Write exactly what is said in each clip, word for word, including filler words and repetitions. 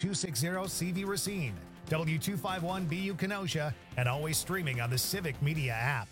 two sixty C V Racine, W two fifty-one B U Kenosha, and always streaming on the Civic Media app.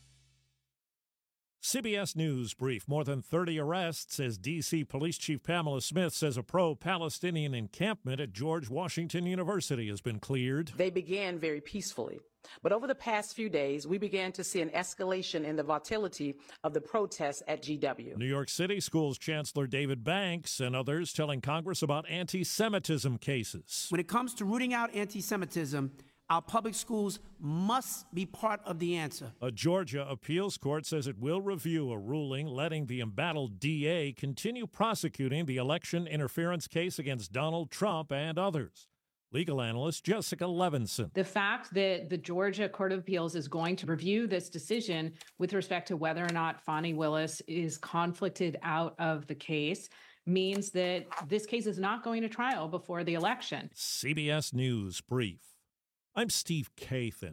C B S News brief. More than thirty arrests as D C Police Chief Pamela Smith says a pro-Palestinian encampment at George Washington University has been cleared. They began very peacefully. But over the past few days, we began to see an escalation in the volatility of the protests at G W. New York City Schools Chancellor David Banks and others telling Congress about anti-Semitism cases. When it comes to rooting out anti-Semitism, our public schools must be part of the answer. A Georgia appeals court says it will review a ruling letting the embattled D A continue prosecuting the election interference case against Donald Trump and others. Legal analyst Jessica Levinson. The fact that the Georgia Court of Appeals is going to review this decision with respect to whether or not Fani Willis is conflicted out of the case means that this case is not going to trial before the election. C B S News brief. I'm Steve Kathan.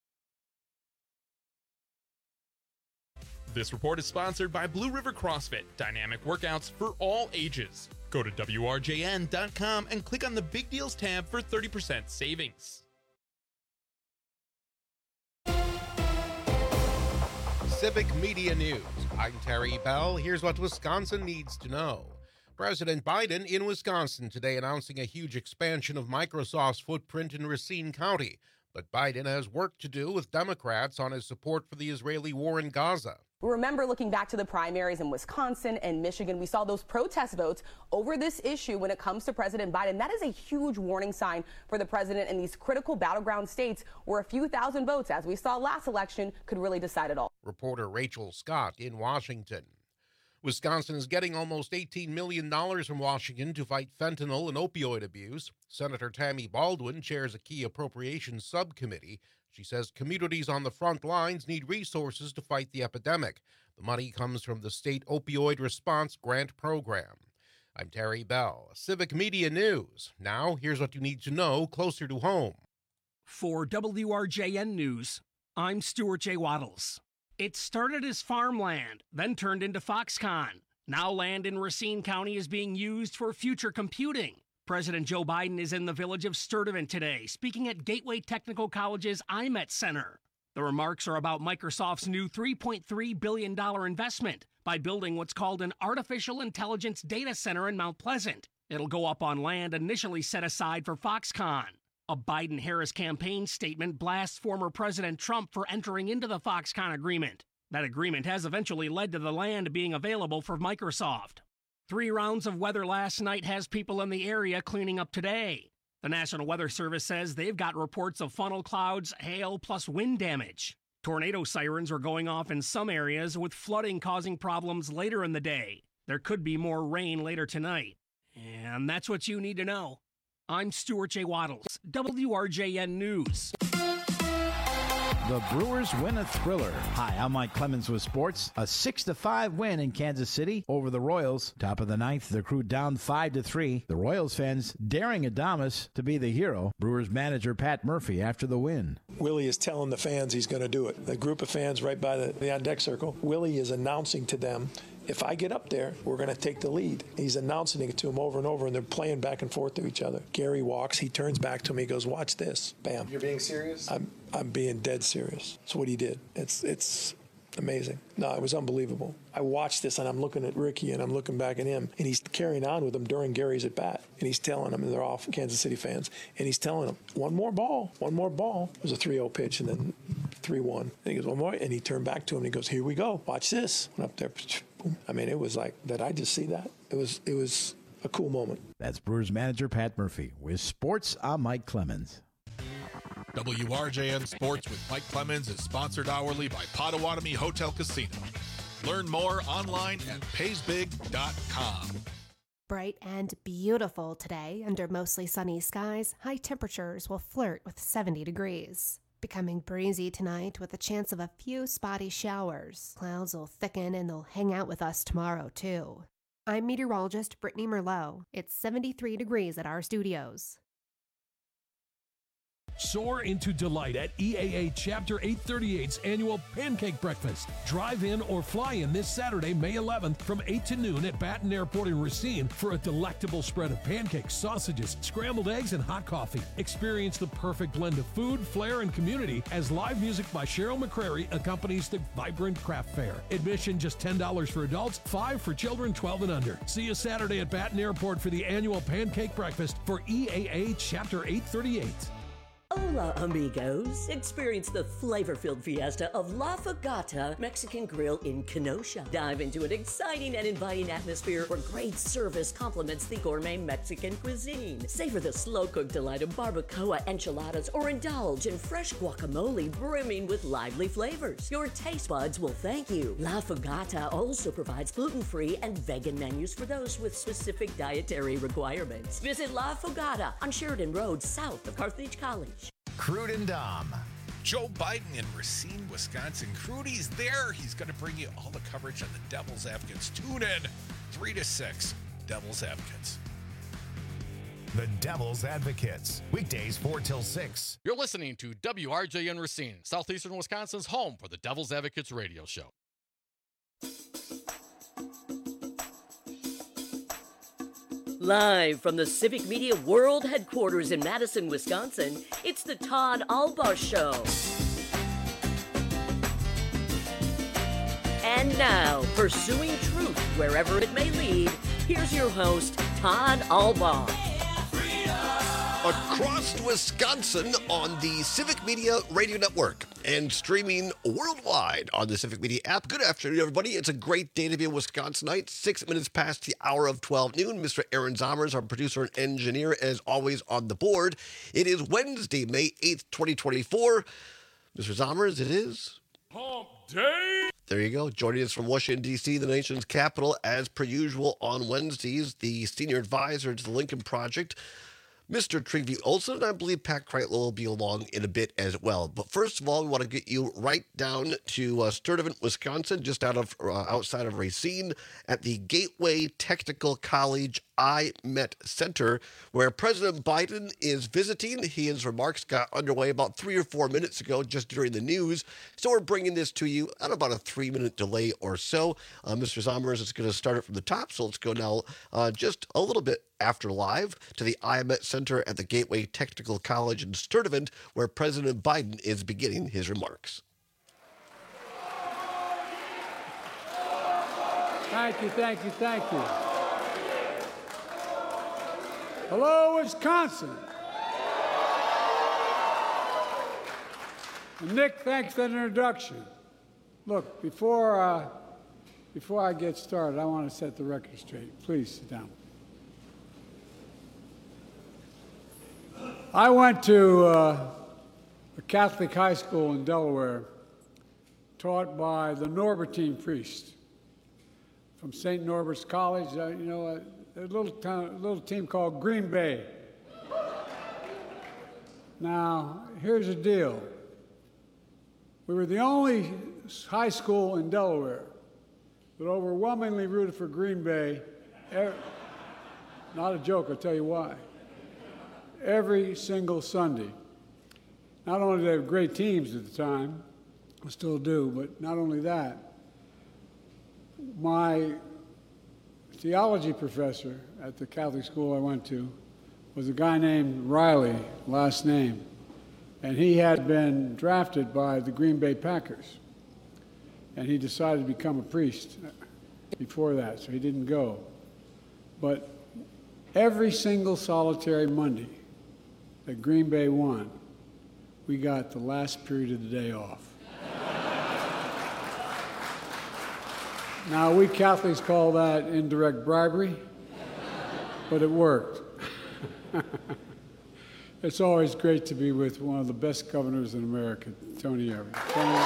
This report is sponsored by Blue River CrossFit, dynamic workouts for all ages. Go to W R J N dot com and click on the Big Deals tab for thirty percent savings. Civic Media News. I'm Terry Bell. Here's what Wisconsin needs to know. President Biden in Wisconsin today announcing a huge expansion of Microsoft's footprint in Racine County. But Biden has work to do with Democrats on his support for the Israeli war in Gaza. Remember, looking back to the primaries in Wisconsin and Michigan, we saw those protest votes over this issue when it comes to President Biden. That is a huge warning sign for the president in these critical battleground states where a few thousand votes, as we saw last election, could really decide it all. Reporter Rachel Scott in Washington. Wisconsin is getting almost eighteen million dollars from Washington to fight fentanyl and opioid abuse. Senator Tammy Baldwin chairs a key appropriations subcommittee. She says communities on the front lines need resources to fight the epidemic. The money comes from the state opioid response grant program. I'm Terry Bell, Civic Media News. Now, here's what you need to know closer to home. For W R J N News, I'm Stuart J. Waddles. It started as farmland, then turned into Foxconn. Now land in Racine County is being used for future computing. President Joe Biden is in the village of Sturtevant today, speaking at Gateway Technical College's I MET Center. The remarks are about Microsoft's new three point three billion dollars investment by building what's called an artificial intelligence data center in Mount Pleasant. It'll go up on land initially set aside for Foxconn. A Biden-Harris campaign statement blasts former President Trump for entering into the Foxconn agreement. That agreement has eventually led to the land being available for Microsoft. Three rounds of weather last night has people in the area cleaning up today. The National Weather Service says they've got reports of funnel clouds, hail, plus wind damage. Tornado sirens are going off in some areas, with flooding causing problems later in the day. There could be more rain later tonight. And that's what you need to know. I'm Stuart J. Waddles, W R J N News. The Brewers win a thriller. Hi, I'm Mike Clemens with sports. A six to five win in Kansas City over the Royals. Top of the ninth, the Crew down five to three. The Royals fans daring Adames to be the hero. Brewers manager Pat Murphy after the win. Willie is telling the fans he's going to do it. The group of fans right by the, the on-deck circle, Willie is announcing to them, if I get up there, we're going to take the lead. He's announcing it to him over and over, and they're playing back and forth to each other. Gary walks. He turns back to me. He goes, watch this. Bam. You're being serious? I'm I'm being dead serious. That's what he did. It's it's amazing. No, it was unbelievable. I watched this, and I'm looking at Ricky, and I'm looking back at him, and he's carrying on with him during Gary's at-bat. And he's telling them, and they're all Kansas City fans, and he's telling them, one more ball, one more ball. It was a three oh pitch, and then three one. And he goes, one more, and he turned back to him, and he goes, here we go. Watch this. Went up there. I mean, it was like, did I just see that? It was it was a cool moment. That's Brewers manager Pat Murphy. With sports, I'm Mike Clemens. W R J N Sports with Mike Clemens is sponsored hourly by Potawatomi Hotel Casino. Learn more online at pays big dot com. Bright and beautiful today under mostly sunny skies. High temperatures will flirt with seventy degrees. Becoming breezy tonight with a chance of a few spotty showers. Clouds will thicken and they'll hang out with us tomorrow, too. I'm meteorologist Brittany Merlot. It's seventy-three degrees at our studios. Soar into delight at E A A Chapter eight thirty-eight's annual Pancake Breakfast. Drive in or fly in this Saturday, May eleventh from eight to noon at Baton Airport in Racine for a delectable spread of pancakes, sausages, scrambled eggs, and hot coffee. Experience the perfect blend of food, flair, and community as live music by Cheryl McCrary accompanies the vibrant craft fair. Admission just ten dollars for adults, five dollars for children twelve and under. See you Saturday at Baton Airport for the annual Pancake Breakfast for E A A Chapter eight thirty-eight. Hola, amigos. Experience the flavor-filled fiesta of La Fogata Mexican Grill in Kenosha. Dive into an exciting and inviting atmosphere where great service complements the gourmet Mexican cuisine. Savor the slow-cooked delight of barbacoa enchiladas or indulge in fresh guacamole brimming with lively flavors. Your taste buds will thank you. La Fogata also provides gluten-free and vegan menus for those with specific dietary requirements. Visit La Fogata on Sheridan Road, south of Carthage College. Crude and Dom. Joe Biden in Racine, Wisconsin. Crudy's there. He's going to bring you all the coverage on the Devil's Advocates. Tune in three to six. Devil's Advocates. The Devil's Advocates. Weekdays four till six. You're listening to W R J N Racine, southeastern Wisconsin's home for the Devil's Advocates radio show. Live from the Civic Media World Headquarters in Madison, Wisconsin, it's the Todd Albaugh Show. And now, pursuing truth wherever it may lead, here's your host, Todd Albaugh. Across Wisconsin on the Civic Media Radio Network and streaming worldwide on the Civic Media app. Good afternoon, everybody. It's a great day to be a Wisconsinite. Six minutes past the hour of twelve noon. Mister Aaron Zommers, our producer and engineer, as always on the board. It is Wednesday, May eighth, twenty twenty-four. Mister Zommers, it is Hump Day. There you go. Joining us from Washington, D C, the nation's capital, as per usual on Wednesdays, the senior advisor to the Lincoln Project, Mister Trygve Olsen, and I believe Pat Kreitler will be along in a bit as well. But first of all, we want to get you right down to uh, Sturtevant, Wisconsin, just out of uh, outside of Racine, at the Gateway Technical College I MET Center, where President Biden is visiting. His remarks got underway about three or four minutes ago, just during the news. So we're bringing this to you at about a three-minute delay or so. Uh, Mister Zommers is going to start it from the top, so let's go now uh, just a little bit after live to the I MET Center at the Gateway Technical College in Sturtevant, where President Biden is beginning his remarks. Thank you, thank you, thank you. Hello, Wisconsin. And Nick, thanks for that introduction. Look, before, uh, before I get started, I want to set the record straight. Please sit down. I went to uh, a Catholic high school in Delaware taught by the Norbertine priest from Saint Norbert's College. Uh, you know, a, a little, town, a little team called Green Bay. Now, here's the deal. We were the only high school in Delaware that overwhelmingly rooted for Green Bay. Every, not a joke, I'll tell you why. Every single Sunday. Not only did they have great teams at the time, we still do, but not only that, my theology professor at the Catholic school I went to was a guy named Riley, last name, and he had been drafted by the Green Bay Packers, and he decided to become a priest before that, so he didn't go. But every single solitary Monday that Green Bay won, we got the last period of the day off. Now, we Catholics call that indirect bribery, but it worked. It's always great to be with one of the best governors in America, Tony Evers. Tony,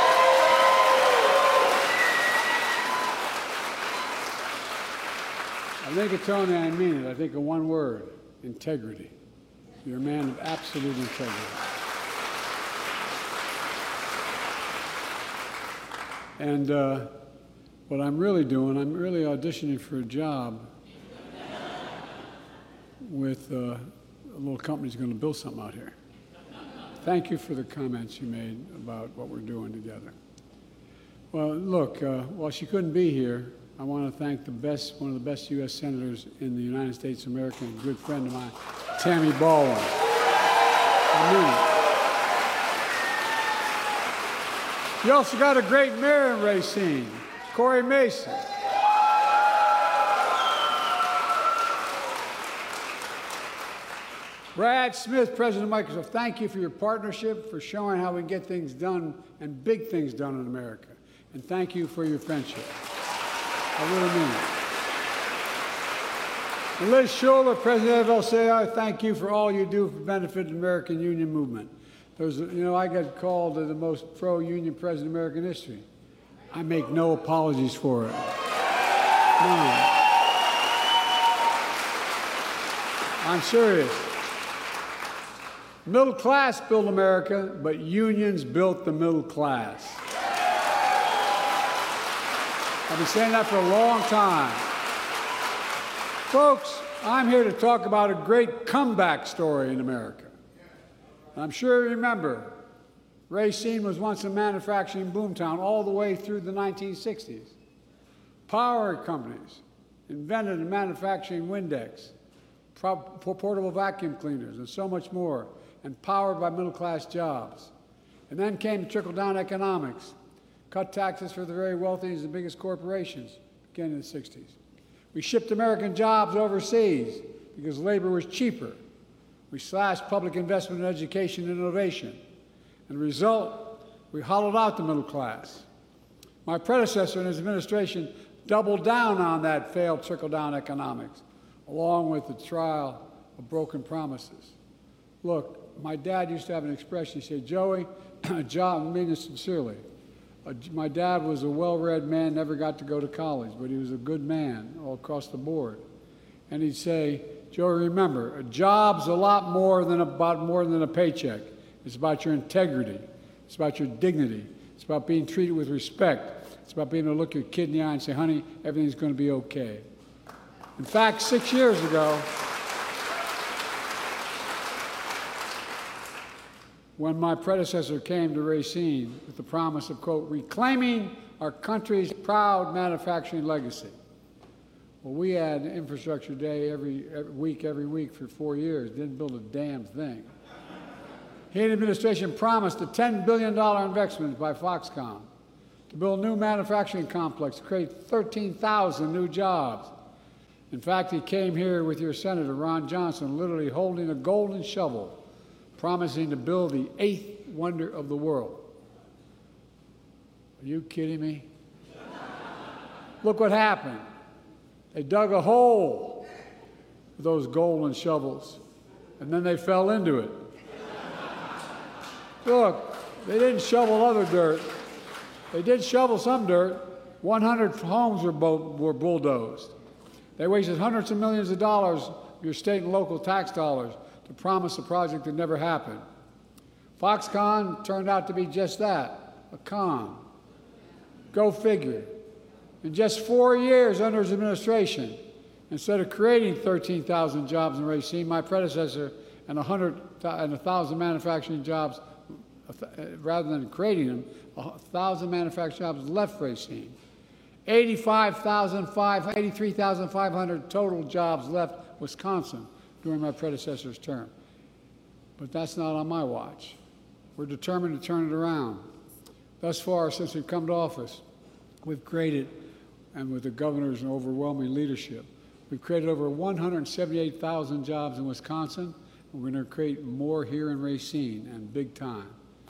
I think of Tony, I mean it. I think of one word, integrity. You're a man of absolute integrity. And uh, what I'm really doing, I'm really auditioning for a job with uh, a little company's going to build something out here. thank you for the comments you made about what we're doing together. Well, look, uh, while she couldn't be here, I want to thank the best, one of the best U S senators in the United States of America, and a good friend of mine, Tammy Baldwin. I mean it. You also got a great mayor in Racine, Corey Mason. Brad Smith, President of Microsoft, thank you for your partnership, for showing how we get things done and big things done in America. And thank you for your friendship. I really mean it. And Liz Schuller, President of L C I, thank you for all you do for the benefit of the American Union movement. There's, you know, I got called the most pro-union president in American history. I make no apologies for it. None. I'm serious. Middle class built America, but unions built the middle class. I've been saying that for a long time. Folks, I'm here to talk about a great comeback story in America. I'm sure you remember, Racine was once a manufacturing boomtown all the way through the nineteen sixties. Power companies invented and manufacturing Windex, portable vacuum cleaners, and so much more, and powered by middle-class jobs. And then came trickle-down economics, cut taxes for the very wealthy and the biggest corporations, beginning in the sixties. We shipped American jobs overseas because labor was cheaper. We slashed public investment in education and innovation. And the result, we hollowed out the middle class. My predecessor and his administration doubled down on that failed trickle-down economics, along with the trial of broken promises. Look, my dad used to have an expression. He said, Joey, John, I mean this sincerely. Uh, my dad was a well-read man, never got to go to college, but he was a good man all across the board. And he'd say, Joey, remember, a job's a lot more than about more than a paycheck. It's about your integrity. It's about your dignity. It's about being treated with respect. It's about being able to look your kid in the eye and say, honey, everything's going to be okay. In fact, six years ago, when my predecessor came to Racine with the promise of, quote, reclaiming our country's proud manufacturing legacy. Well, we had infrastructure day every, every week, every week for four years, didn't build a damn thing. He and the administration promised a ten billion dollars investment by Foxconn to build a new manufacturing complex, to create thirteen thousand new jobs. In fact, he came here with your Senator, Ron Johnson, literally holding a golden shovel, promising to build the eighth wonder of the world. Are you kidding me? Look what happened. They dug a hole with those golden shovels, and then they fell into it. Look, they didn't shovel other dirt. They did shovel some dirt. one hundred homes were, were bulldozed. They wasted hundreds of millions of dollars of your state and local tax dollars to promise a project that never happened. Foxconn turned out to be just that, a con. Go figure. In just four years under his administration, instead of creating thirteen thousand jobs in Racine, my predecessor and one hundred and one thousand manufacturing jobs, rather than creating them, one thousand manufacturing jobs left Racine. eighty-five thousand five hundred, eighty-three thousand five hundred total jobs left Wisconsin during my predecessor's term. But that's not on my watch. We're determined to turn it around. Thus far, since we've come to office, we've created, and with the governor's overwhelming leadership, we've created over one hundred seventy-eight thousand jobs in Wisconsin, and we're going to create more here in Racine, and big time.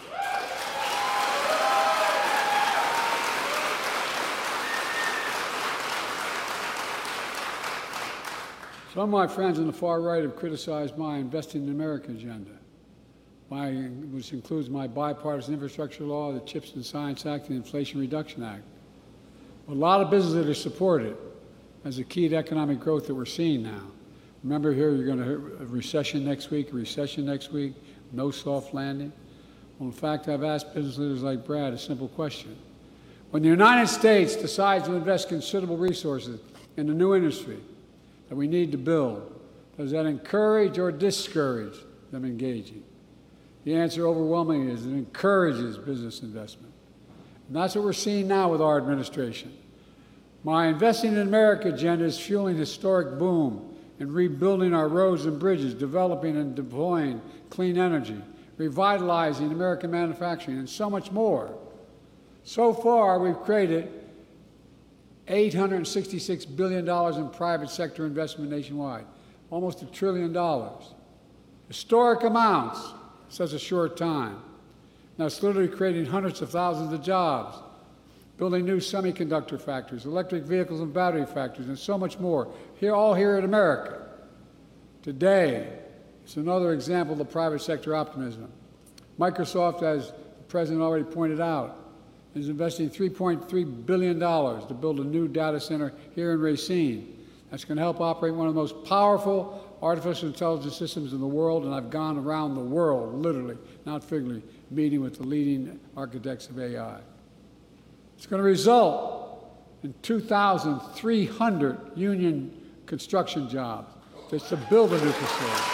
Some of my friends on the far right have criticized my Investing in America agenda, my, which includes my bipartisan infrastructure law, the CHIPS and Science Act, and the Inflation Reduction Act. A lot of businesses that support it as a key to economic growth that we're seeing now. Remember here, you're going to have a recession next week, a recession next week, no soft landing. Well, in fact, I've asked business leaders like Brad a simple question. When the United States decides to invest considerable resources in a new industry that we need to build, does that encourage or discourage them engaging? The answer overwhelmingly is it encourages business investment. And that's what we're seeing now with our administration. My Investing in America agenda is fueling historic boom in rebuilding our roads and bridges, developing and deploying clean energy, revitalizing American manufacturing, and so much more. So far, we've created eight hundred sixty-six billion dollars in private sector investment nationwide, almost a trillion dollars. Historic amounts in such a short time. Now it's literally creating hundreds of thousands of jobs, building new semiconductor factories, electric vehicles and battery factories, and so much more, here, all here in America. Today, it's another example of the private sector optimism. Microsoft, as the President already pointed out, is investing three point three billion dollars to build a new data center here in Racine. That's going to help operate one of the most powerful artificial intelligence systems in the world, and I've gone around the world, literally, not figuratively, meeting with the leading architects of A I. It's going to result in two thousand three hundred union construction jobs just to build a new facility.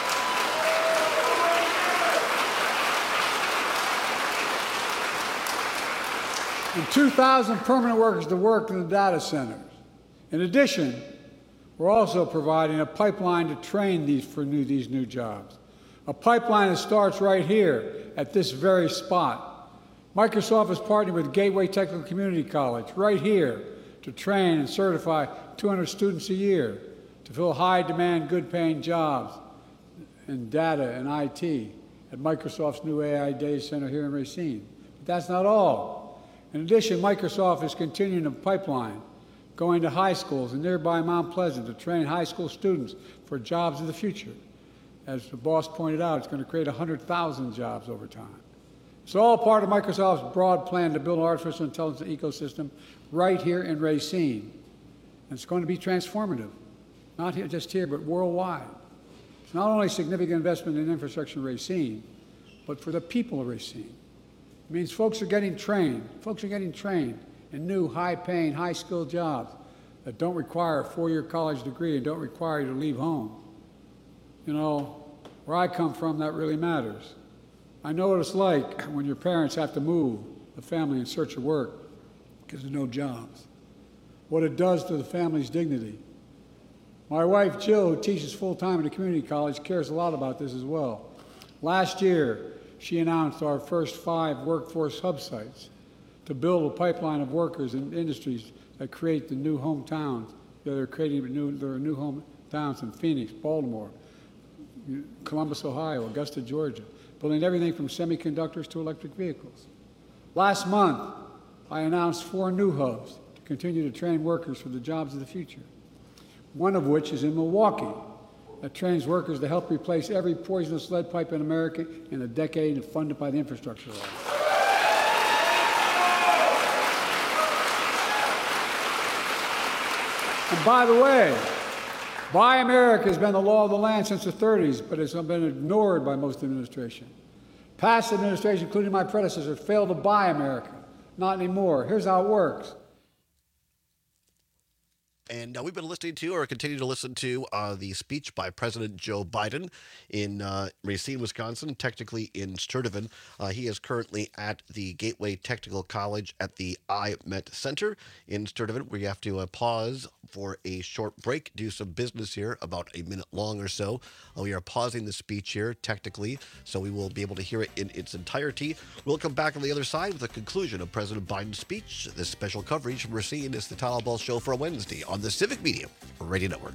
And two thousand permanent workers to work in the data centers. In addition, we're also providing a pipeline to train these for new, these new jobs. A pipeline that starts right here at this very spot. Microsoft is partnering with Gateway Technical Community College right here to train and certify two hundred students a year to fill high-demand, good-paying jobs in data and I T at Microsoft's new A I data center here in Racine. But that's not all. In addition, Microsoft is continuing a pipeline going to high schools in nearby Mount Pleasant to train high school students for jobs of the future. As the boss pointed out, it's going to create one hundred thousand jobs over time. It's all part of Microsoft's broad plan to build an artificial intelligence ecosystem right here in Racine. And it's going to be transformative, not here, just here, but worldwide. It's not only significant investment in infrastructure in Racine, but for the people of Racine. It means folks are getting trained. Folks are getting trained in new, high-paying, high-skilled jobs that don't require a four-year college degree and don't require you to leave home. You know, where I come from, that really matters. I know what it's like when your parents have to move the family in search of work because there's no jobs. What it does to the family's dignity. My wife, Jill, who teaches full-time at a community college, cares a lot about this as well. Last year, she announced our first five workforce hub sites to build a pipeline of workers and industries that create the new hometowns. They're creating new, there are new hometowns in Phoenix, Baltimore, Columbus, Ohio, Augusta, Georgia, building everything from semiconductors to electric vehicles. Last month, I announced four new hubs to continue to train workers for the jobs of the future, one of which is in Milwaukee, that trains workers to help replace every poisonous lead pipe in America in a decade and funded by the infrastructure law. And by the way, Buy America has been the law of the land since the thirties, but it's been ignored by most administration. Past administration, including my predecessor, failed to buy America. Not anymore. Here's how it works. And uh, we've been listening to, or continue to listen to, uh, the speech by President Joe Biden in uh, Racine, Wisconsin, technically in Sturtevant. Uh, he is currently at the Gateway Technical College at the I MET Center in Sturtevant. We have to uh, pause for a short break, do some business here, about a minute long or so. Uh, we are pausing the speech here, technically, so we will be able to hear it in its entirety. We'll come back on the other side with the conclusion of President Biden's speech. This special coverage from Racine is the Tyler Ball Show for a Wednesday on the Civic Media Radio Network.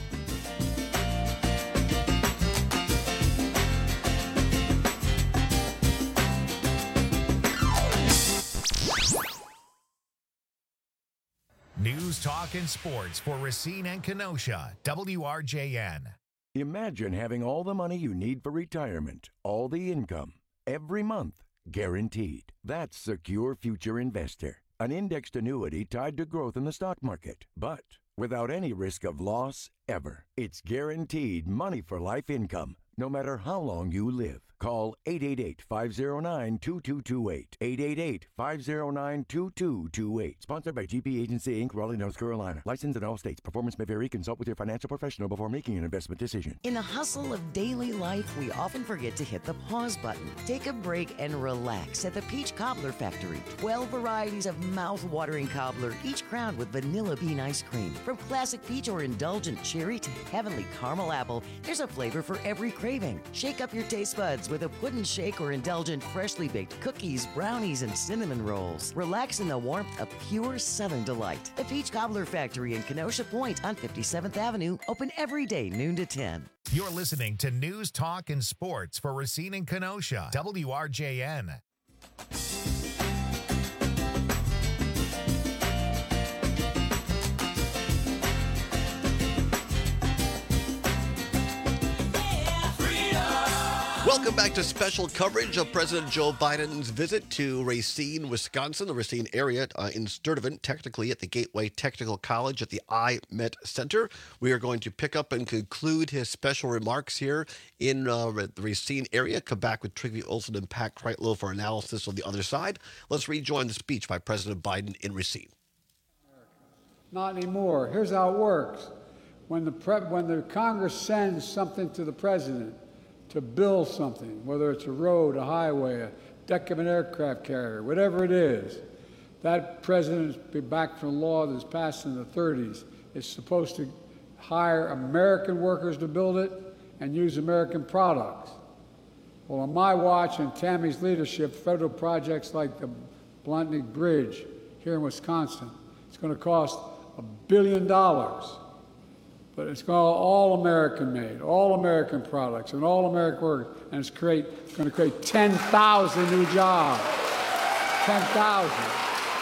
News, talk, and sports for Racine and Kenosha. W R J N. Imagine having all the money you need for retirement, all the income, every month, guaranteed. That's Secure Future Investor, an indexed annuity tied to growth in the stock market, but without any risk of loss ever. It's guaranteed money for life income, no matter how long you live. Call eight eight eight, five oh nine, two two two eight. eight eight eight, five oh nine, two two two eight. Sponsored by G P Agency, Incorporated, Raleigh, North Carolina. Licensed in all states. Performance may vary. Consult with your financial professional before making an investment decision. In the hustle of daily life, we often forget to hit the pause button. Take a break and relax at the Peach Cobbler Factory. twelve varieties of mouth-watering cobbler, each crowned with vanilla bean ice cream. From classic peach or indulgent cherry to heavenly caramel apple, there's a flavor for every craving. Shake up your taste buds with a pudding shake or indulgent freshly baked cookies, brownies, and cinnamon rolls. Relax in the warmth of pure Southern delight. The Peach Cobbler Factory in Kenosha Point on fifty-seventh Avenue, open every day, noon to ten. You're listening to News, Talk, and Sports for Racine and Kenosha, W R J N. Welcome back to special coverage of President Joe Biden's visit to Racine, Wisconsin, the Racine area uh, in Sturtevant, technically at the Gateway Technical College at the I MET Center. We are going to pick up and conclude his special remarks here in uh, the Racine area. Come back with Trygve Olsen and Pat Kreitlow for analysis on the other side. Let's rejoin the speech by President Biden in Racine. Not anymore. Here's how it works. When the, pre- when the Congress sends something to the president, to build something, whether it's a road, a highway, a deck of an aircraft carrier, whatever it is, that president, be back from a law that was passed in the thirties, is supposed to hire American workers to build it and use American products. Well, on my watch and Tammy's leadership, federal projects like the Bluntney Bridge here in Wisconsin, it's going to cost a billion dollars. But it's all American made, all American products, and all American work, and it's create, going to create ten thousand new jobs. ten thousand.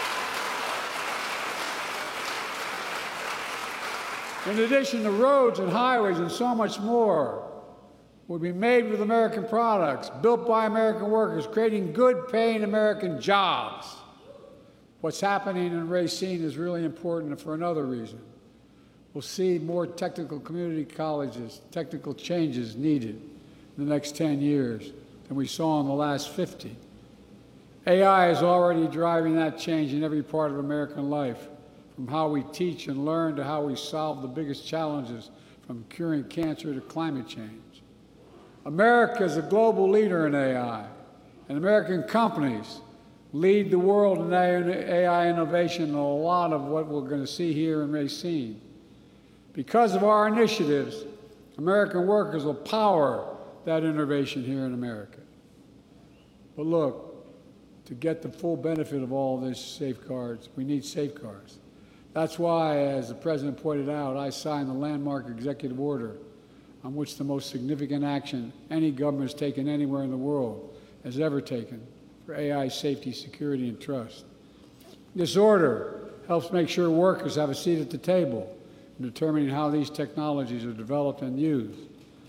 In addition to roads and highways and so much more, will be made with American products, built by American workers, creating good paying American jobs. What's happening in Racine is really important for another reason. We'll see more technical community colleges, technical changes needed in the next ten years than we saw in the last fifty. A I is already driving that change in every part of American life, from how we teach and learn to how we solve the biggest challenges, from curing cancer to climate change. America is a global leader in A I, and American companies lead the world in A I innovation and a lot of what we're going to see here in Racine. Because of our initiatives, American workers will power that innovation here in America. But look, to get the full benefit of all these safeguards, we need safeguards. That's why, as the President pointed out, I signed the landmark executive order on which the most significant action any government has taken anywhere in the world has ever taken for A I safety, security, and trust. This order helps make sure workers have a seat at the table in determining how these technologies are developed and used.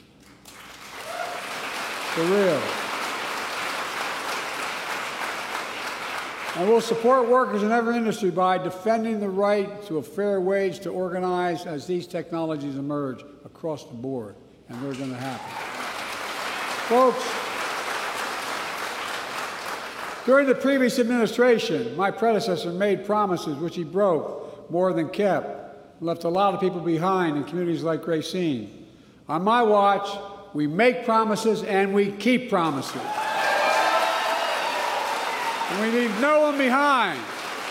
For real. And we'll support workers in every industry by defending the right to a fair wage to organize as these technologies emerge across the board, and they're going to happen. Folks, during the previous administration, my predecessor made promises which he broke more than kept, left a lot of people behind in communities like Racine. On my watch, we make promises and we keep promises. And we leave no one behind.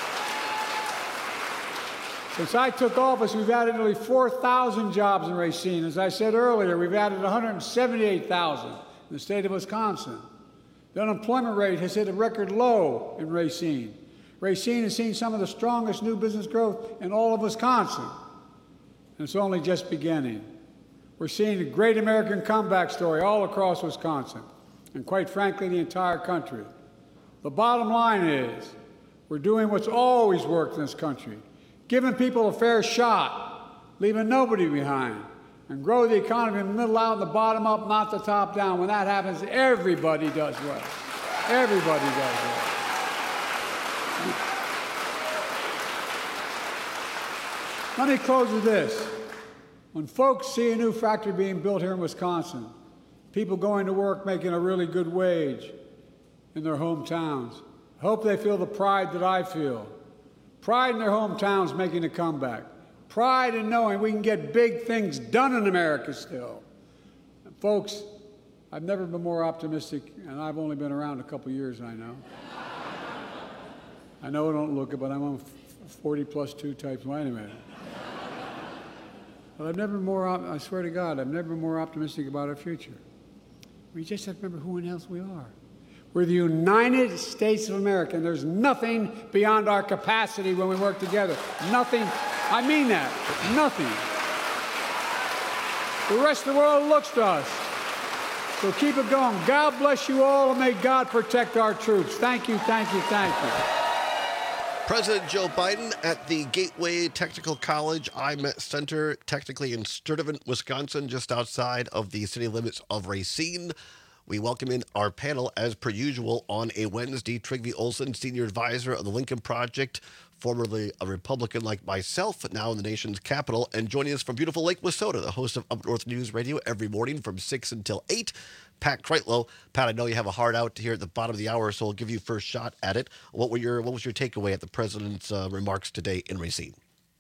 Since I took office, we've added nearly four thousand jobs in Racine. As I said earlier, we've added one hundred seventy-eight thousand in the state of Wisconsin. The unemployment rate has hit a record low in Racine. Racine has seen some of the strongest new business growth in all of Wisconsin. And it's only just beginning. We're seeing a great American comeback story all across Wisconsin, and quite frankly, the entire country. The bottom line is, we're doing what's always worked in this country, giving people a fair shot, leaving nobody behind, and grow the economy from the middle out and the bottom up, not the top down. When that happens, everybody does well. Everybody does well. Let me close with this. When folks see a new factory being built here in Wisconsin, people going to work making a really good wage in their hometowns. I hope they feel the pride that I feel. Pride in their hometowns making a comeback. Pride in knowing we can get big things done in America still. And folks, I've never been more optimistic, and I've only been around a couple years, I know. I know I don't look it, but I'm on forty plus two types. Wait a minute. But I've never been more, op- I swear to God, I've never been more optimistic about our future. We just have to remember who and else we are. We're the United States of America, and there's nothing beyond our capacity when we work together. Nothing, I mean that, nothing. The rest of the world looks to us. So keep it going. God bless you all, and may God protect our troops. Thank you, thank you, thank you. President Joe Biden at the Gateway Technical College I M E T Center, technically in Sturtevant, Wisconsin, just outside of the city limits of Racine. We welcome in our panel, as per usual, on a Wednesday. Trygve Olsen, Senior Advisor of the Lincoln Project, formerly a Republican like myself, now in the nation's capital, and joining us from beautiful Lake Wissota, the host of Up North News Radio every morning from six until eight, Pat Kreitlow. Pat, I know you have a hard out here at the bottom of the hour, so I'll give you first shot at it. What were your What was your takeaway at the president's uh, remarks today in Racine?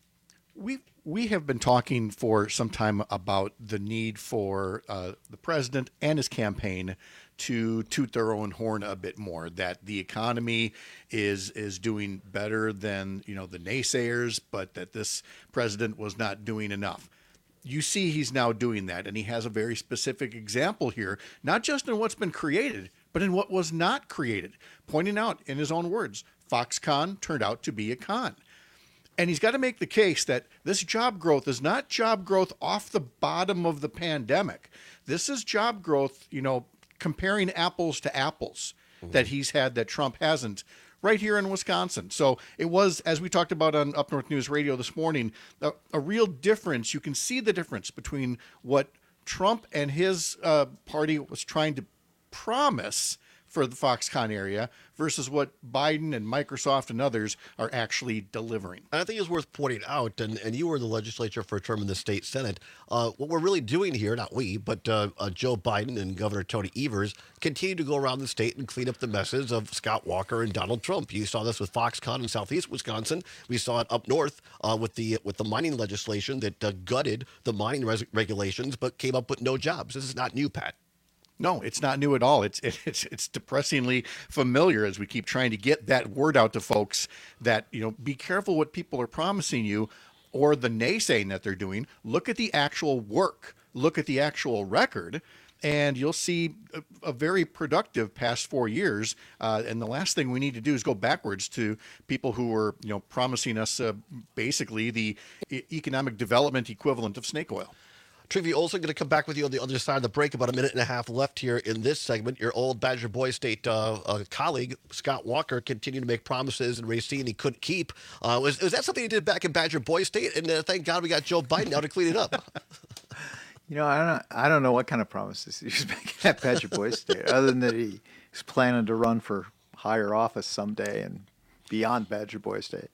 We we have been talking for some time about the need for uh, the president and his campaign to toot their own horn a bit more. That the economy is is doing better than you know the naysayers, but that this president was not doing enough. You see, he's now doing that, and he has a very specific example here, not just in what's been created, but in what was not created. Pointing out, in his own words, Foxconn turned out to be a con. And he's got to make the case that this job growth is not job growth off the bottom of the pandemic. This is job growth, you know, comparing apples to apples mm-hmm. that he's had that Trump hasn't right here in Wisconsin. So it was, as we talked about on Up North News Radio this morning, a, a real difference. You can see the difference between what Trump and his uh, party was trying to promise for the Foxconn area versus what Biden and Microsoft and others are actually delivering. And I think it's worth pointing out, and, and you were in the legislature for a term in the state Senate, uh, what we're really doing here, not we, but uh, uh, Joe Biden and Governor Tony Evers continue to go around the state and clean up the messes of Scott Walker and Donald Trump. You saw this with Foxconn in southeast Wisconsin. We saw it up north uh, with the with the mining legislation that uh, gutted the mining res- regulations but came up with no jobs. This is not new, Pat. No, it's not new at all. It's it's it's depressingly familiar as we keep trying to get that word out to folks that, you know, be careful what people are promising you or the naysaying that they're doing. Look at the actual work. Look at the actual record, and you'll see a, a very productive past four years. Uh, and the last thing we need to do is go backwards to people who were, you know, promising us uh, basically the e- economic development equivalent of snake oil. Trygve Olsen, going to come back with you on the other side of the break. About a minute and a half left here in this segment. Your old Badger Boy State uh, uh, colleague, Scott Walker, continued to make promises in Racine he couldn't keep. Uh, was, was that something he did back in Badger Boy State? And uh, thank God we got Joe Biden now to clean it up. You know, I don't, I don't know what kind of promises he was making at Badger Boy State, other than that he was planning to run for higher office someday and beyond Badger Boy State.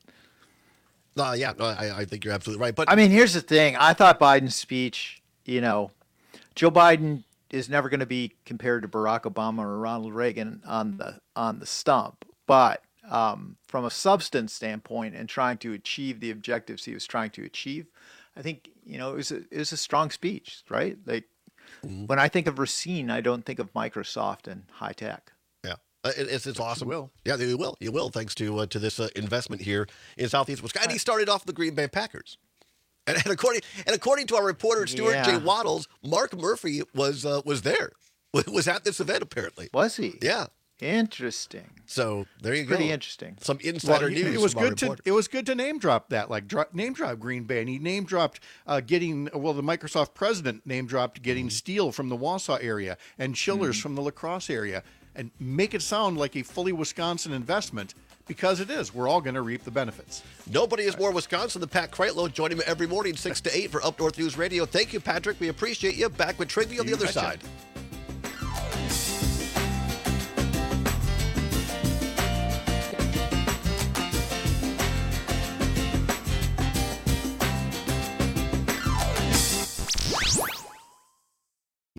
Uh, yeah, no, I, I think you're absolutely right. But I mean, here's the thing. I thought Biden's speech, you know, Joe Biden is never going to be compared to Barack Obama or Ronald Reagan on the on the stump. But um, from a substance standpoint and trying to achieve the objectives he was trying to achieve, I think, you know, it was a, it was a strong speech, right? Like mm-hmm. when I think of Racine, I don't think of Microsoft and high tech. Yeah, uh, it, it's it's awesome. You will. Yeah, you will. You will, thanks to uh, to this uh, investment here in Southeast Wisconsin. And he started off the Green Bay Packers. And, and according and according to our reporter Stuart Yeah. J. Waddles, Mark Murphy was uh, was there, was at this event apparently. Was he? Yeah. Interesting. So there you It's go. pretty interesting. Some insider Well, news. It was from our good to reporter. it was good to name drop that, like dro- name drop Green Bay, and he name dropped uh, getting well the Microsoft president name dropped getting Mm-hmm. steel from the Wausau area and chillers Mm-hmm. from the La Crosse area, and make it sound like a fully Wisconsin investment. Because it is. We're all going to reap the benefits. Nobody is more Wisconsin than Pat Kreitlow. Join him every morning, six to eight, for Up North News Radio. Thank you, Patrick. We appreciate you. Back with Trygve on the You other betcha. side.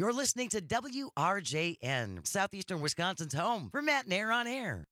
You're listening to W R J N, Southeastern Wisconsin's home for Matt and Air on Air.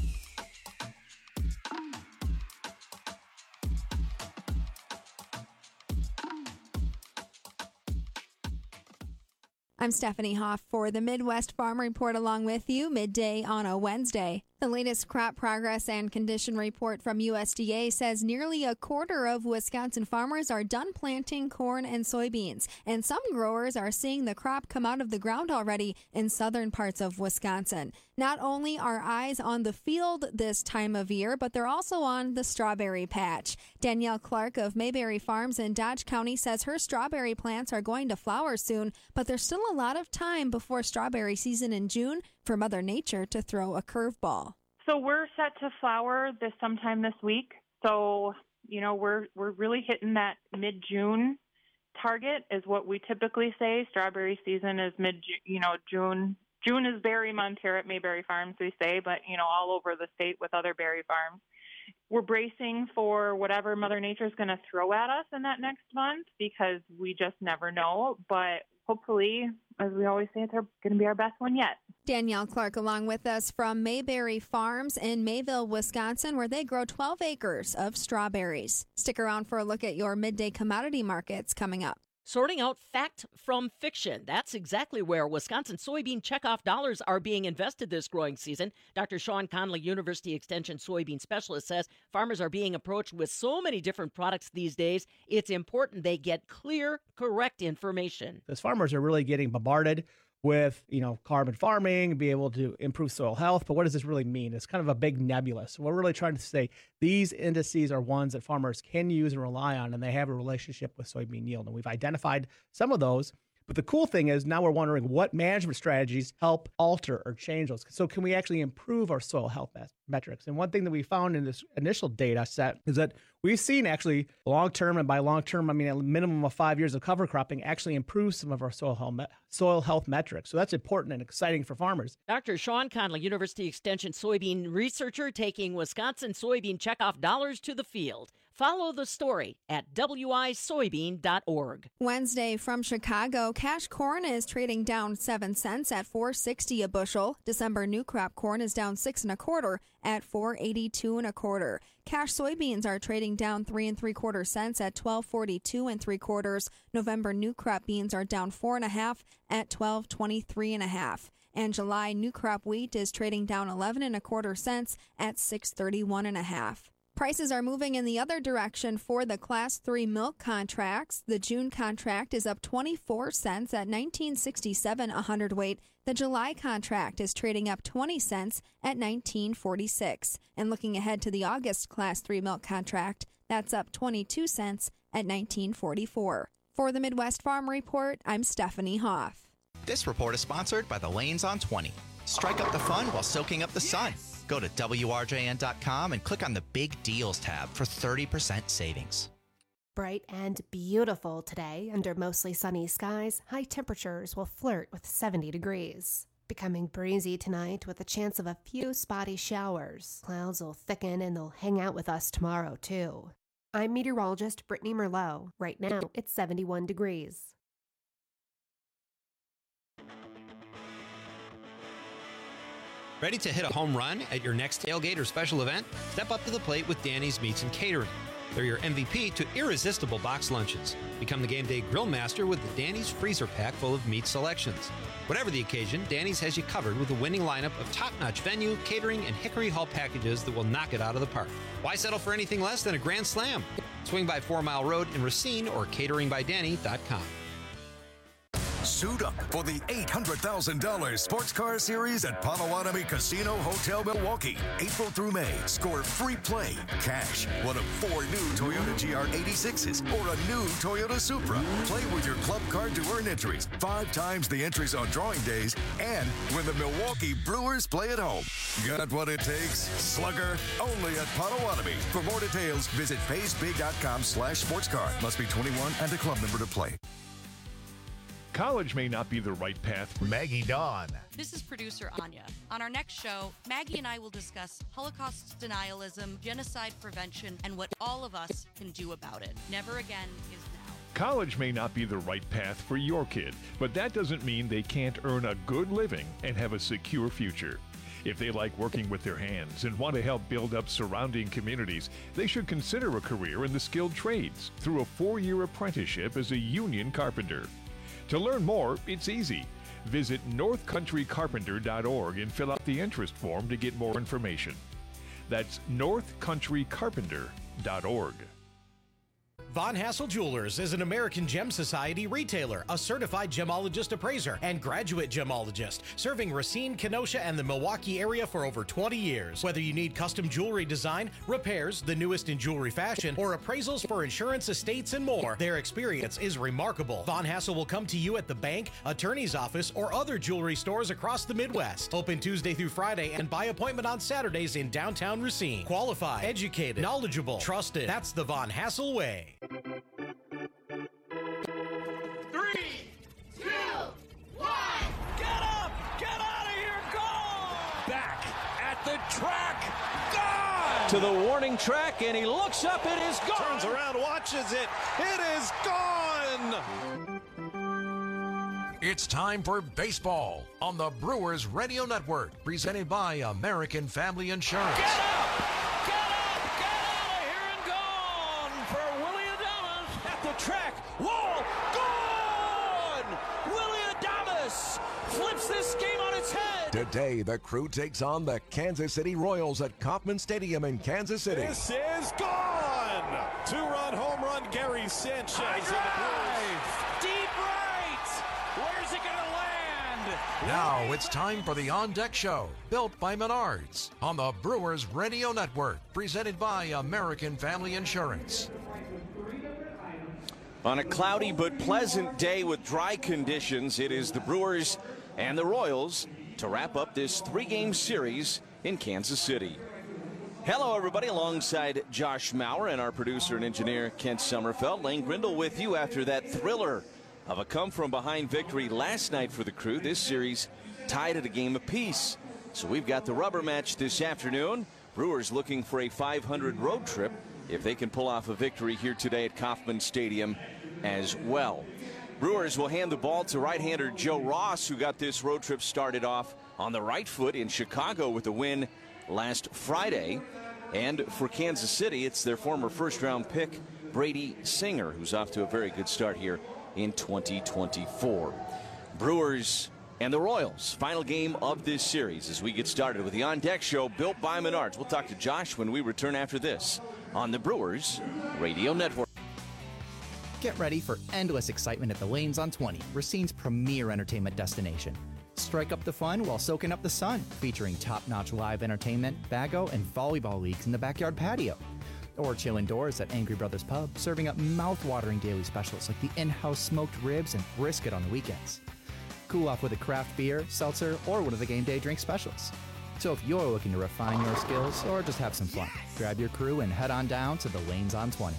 I'm Stephanie Hoff for the Midwest Farm Report along with you midday on a Wednesday. The latest crop progress and condition report from U S D A says nearly a quarter of Wisconsin farmers are done planting corn and soybeans, and some growers are seeing the crop come out of the ground already in southern parts of Wisconsin. Not only are eyes on the field this time of year, but they're also on the strawberry patch. Danielle Clark of Mayberry Farms in Dodge County says her strawberry plants are going to flower soon, but there's still a lot of time before strawberry season in June for Mother Nature to throw a curveball. So we're set to flower this sometime this week. So, you know, we're we're really hitting that mid-June target is what we typically say. Strawberry season is mid, you know, June. June is berry month here at Mayberry Farms, we say, but, you know, all over the state with other berry farms. We're bracing for whatever Mother Nature is going to throw at us in that next month because we just never know. But hopefully, as we always say, it's going to be our best one yet. Danielle Clark along with us from Mayberry Farms in Mayville, Wisconsin, where they grow twelve acres of strawberries. Stick around for a look at your midday commodity markets coming up. Sorting out fact from fiction. That's exactly where Wisconsin soybean checkoff dollars are being invested this growing season. Doctor Sean Conley, University Extension soybean specialist, says farmers are being approached with so many different products these days, it's important they get clear, correct information. Those farmers are really getting bombarded with, you know, carbon farming, be able to improve soil health. But what does this really mean? It's kind of a big nebula. So we're really trying to say these indices are ones that farmers can use and rely on, and they have a relationship with soybean yield. And we've identified some of those. But the cool thing is now we're wondering what management strategies help alter or change those. So can we actually improve our soil health metrics? And one thing that we found in this initial data set is that we've seen actually long-term, and by long-term, I mean a minimum of five years of cover cropping, actually improve some of our soil health, soil health metrics. So that's important and exciting for farmers. Doctor Sean Conley, University Extension soybean researcher, taking Wisconsin soybean checkoff dollars to the field. Follow the story at W I soybean dot org. Wednesday from Chicago, cash corn is trading down seven cents at four sixty a bushel. December new crop corn is down six and a quarter at four eighty-two and a quarter. Cash soybeans are trading down three and three quarter cents at twelve forty-two and three quarters. November new crop beans are down four and a half at twelve twenty-three and a half. And July new crop wheat is trading down eleven and a quarter cents at six thirty-one and a half. Prices are moving in the other direction for the Class three milk contracts. The June contract is up twenty-four cents at nineteen sixty-seven a hundredweight. The July contract is trading up twenty cents at nineteen forty-six. And looking ahead to the August Class three milk contract, that's up twenty-two cents at nineteen forty-four. For the Midwest Farm Report, I'm Stephanie Hoff. This report is sponsored by the Lanes on twenty. Strike up the fun while soaking up the sun. Go to W R J N dot com and click on the Big Deals tab for thirty percent savings. Bright and beautiful today under mostly sunny skies. High temperatures will flirt with seventy degrees. Becoming breezy tonight with a chance of a few spotty showers. Clouds will thicken and they'll hang out with us tomorrow too. I'm meteorologist Brittany Merlot. Right now it's seventy-one degrees. Ready to hit a home run at your next tailgate or special event? Step up to the plate with Danny's Meats and Catering. They're your M V P to irresistible box lunches. Become the game day grill master with the Danny's freezer pack full of meat selections. Whatever the occasion, Danny's has you covered with a winning lineup of top-notch venue, catering, and Hickory Hall packages that will knock it out of the park. Why settle for anything less than a grand slam? Swing by Four Mile Road in Racine or catering by danny dot com. Suit up for the eight hundred thousand dollars Sports Car Series at Potawatomi Casino Hotel Milwaukee. April through May, score free play, cash, one of four new Toyota G R eighty-sixes or a new Toyota Supra. Play with your club card to earn entries, five times the entries on drawing days, and when the Milwaukee Brewers play at home. Got what it takes? Slugger, only at Potawatomi. For more details, visit paysbig dot com slash sports car. Must be twenty-one and a club member to play. College may not be the right path for Maggie Dawn. This is producer Anya. On our next show, Maggie and I will discuss Holocaust denialism, genocide prevention, and what all of us can do about it. Never Again is now. College may not be the right path for your kid, but that doesn't mean they can't earn a good living and have a secure future. If they like working with their hands and want to help build up surrounding communities, they should consider a career in the skilled trades through a four-year apprenticeship as a union carpenter. To learn more, it's easy. Visit north country carpenter dot org and fill out the interest form to get more information. That's north country carpenter dot org. Von Hassel Jewelers is an American Gem Society retailer, a certified gemologist appraiser, and graduate gemologist, serving Racine, Kenosha, and the Milwaukee area for over twenty years. Whether you need custom jewelry design, repairs, the newest in jewelry fashion, or appraisals for insurance, estates, and more, their experience is remarkable. Von Hassel will come to you at the bank, attorney's office, or other jewelry stores across the Midwest. Open Tuesday through Friday and by appointment on Saturdays in downtown Racine. Qualified, educated, knowledgeable, trusted. That's the Von Hassel way. Three, two, one. Get up! Get out of here! Go! Back at the track. Gone! To the warning track, and he looks up. It is gone. Turns around, watches it. It is gone! It's time for baseball on the Brewers Radio Network, presented by American Family Insurance. Get up! Get up! Get out of here and gone for Willie Adames at the track. Wall gone! Willie Adames flips this game on its head. Today, the Crew takes on the Kansas City Royals at Kauffman Stadium in Kansas City. This is gone! Two-run home run, Gary Sanchez. High drive! Deep right! Where's it gonna land? Now it's time for the On Deck Show, built by Menards, on the Brewers Radio Network, presented by American Family Insurance. On a cloudy but pleasant day with dry conditions, it is the Brewers and the Royals to wrap up this three-game series in Kansas City. Hello, everybody, alongside Josh Maurer and our producer and engineer, Kent Sommerfeld. Lane Grindle with you after that thriller of a come-from-behind victory last night for the Crew. This series tied at a game apiece. So we've got the rubber match this afternoon. Brewers looking for a five hundred road trip if they can pull off a victory here today at Kauffman Stadium as well. Brewers will hand the ball to right-hander Joe Ross, who got this road trip started off on the right foot in Chicago with a win last Friday. And for Kansas City, it's their former first-round pick, Brady Singer, who's off to a very good start here in twenty twenty-four. Brewers and the Royals, final game of this series as we get started with the On Deck Show built by Menards. We'll talk to Josh when we return after this on the Brewers Radio Network. Get ready for endless excitement at the Lanes on twenty, Racine's premier entertainment destination. Strike up the fun while soaking up the sun, featuring top-notch live entertainment, bago, and volleyball leagues in the backyard patio. Or chill indoors at Angry Brothers Pub, serving up mouth-watering daily specials like the in-house smoked ribs and brisket on the weekends. Cool off with a craft beer, seltzer, or one of the game day drink specials. So if you're looking to refine your skills or just have some fun, grab your crew and head on down to the Lanes on twenty.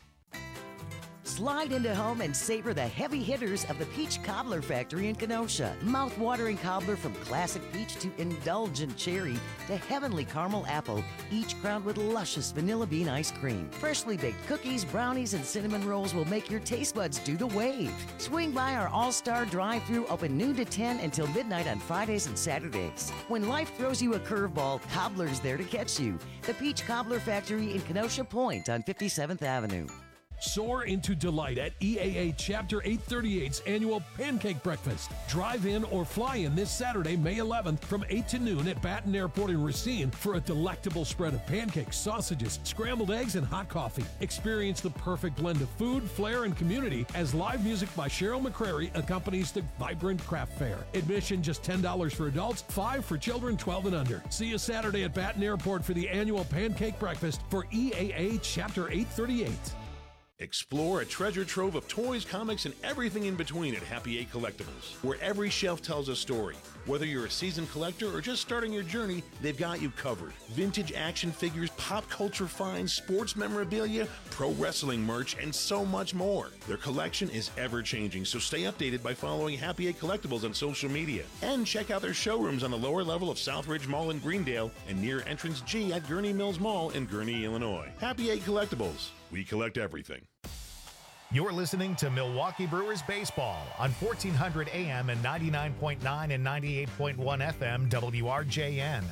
Slide into home and savor the heavy hitters of the Peach Cobbler Factory in Kenosha. Mouth-watering cobbler from classic peach to indulgent cherry to heavenly caramel apple, each crowned with luscious vanilla bean ice cream. Freshly baked cookies, brownies, and cinnamon rolls will make your taste buds do the wave. Swing by our all-star drive-thru, open noon to ten until midnight on Fridays and Saturdays. When life throws you a curveball, Cobbler's there to catch you. The Peach Cobbler Factory in Kenosha Point on fifty-seventh Avenue. Soar into delight at E A A Chapter eight thirty-eight's annual Pancake Breakfast. Drive in or fly in this Saturday, May eleventh from eight to noon at Baton Airport in Racine for a delectable spread of pancakes, sausages, scrambled eggs, and hot coffee. Experience the perfect blend of food, flair, and community as live music by Cheryl McCrary accompanies the vibrant craft fair. Admission just ten dollars for adults, five dollars for children twelve and under. See you Saturday at Baton Airport for the annual Pancake Breakfast for E A A Chapter eight thirty-eight. Explore a treasure trove of toys, comics, and everything in between at Happy Eight Collectibles, where every shelf tells a story. Whether you're a seasoned collector or just starting your journey, they've got you covered. Vintage action figures, pop culture finds, sports memorabilia, pro wrestling merch, and so much more. Their collection is ever-changing, so stay updated by following Happy Eight Collectibles on social media. And check out their showrooms on the lower level of Southridge Mall in Greendale and near Entrance G at Gurney Mills Mall in Gurney, Illinois. Happy Eight Collectibles. We collect everything. You're listening to Milwaukee Brewers Baseball on fourteen hundred A M and ninety-nine point nine and ninety-eight point one F M W R J N.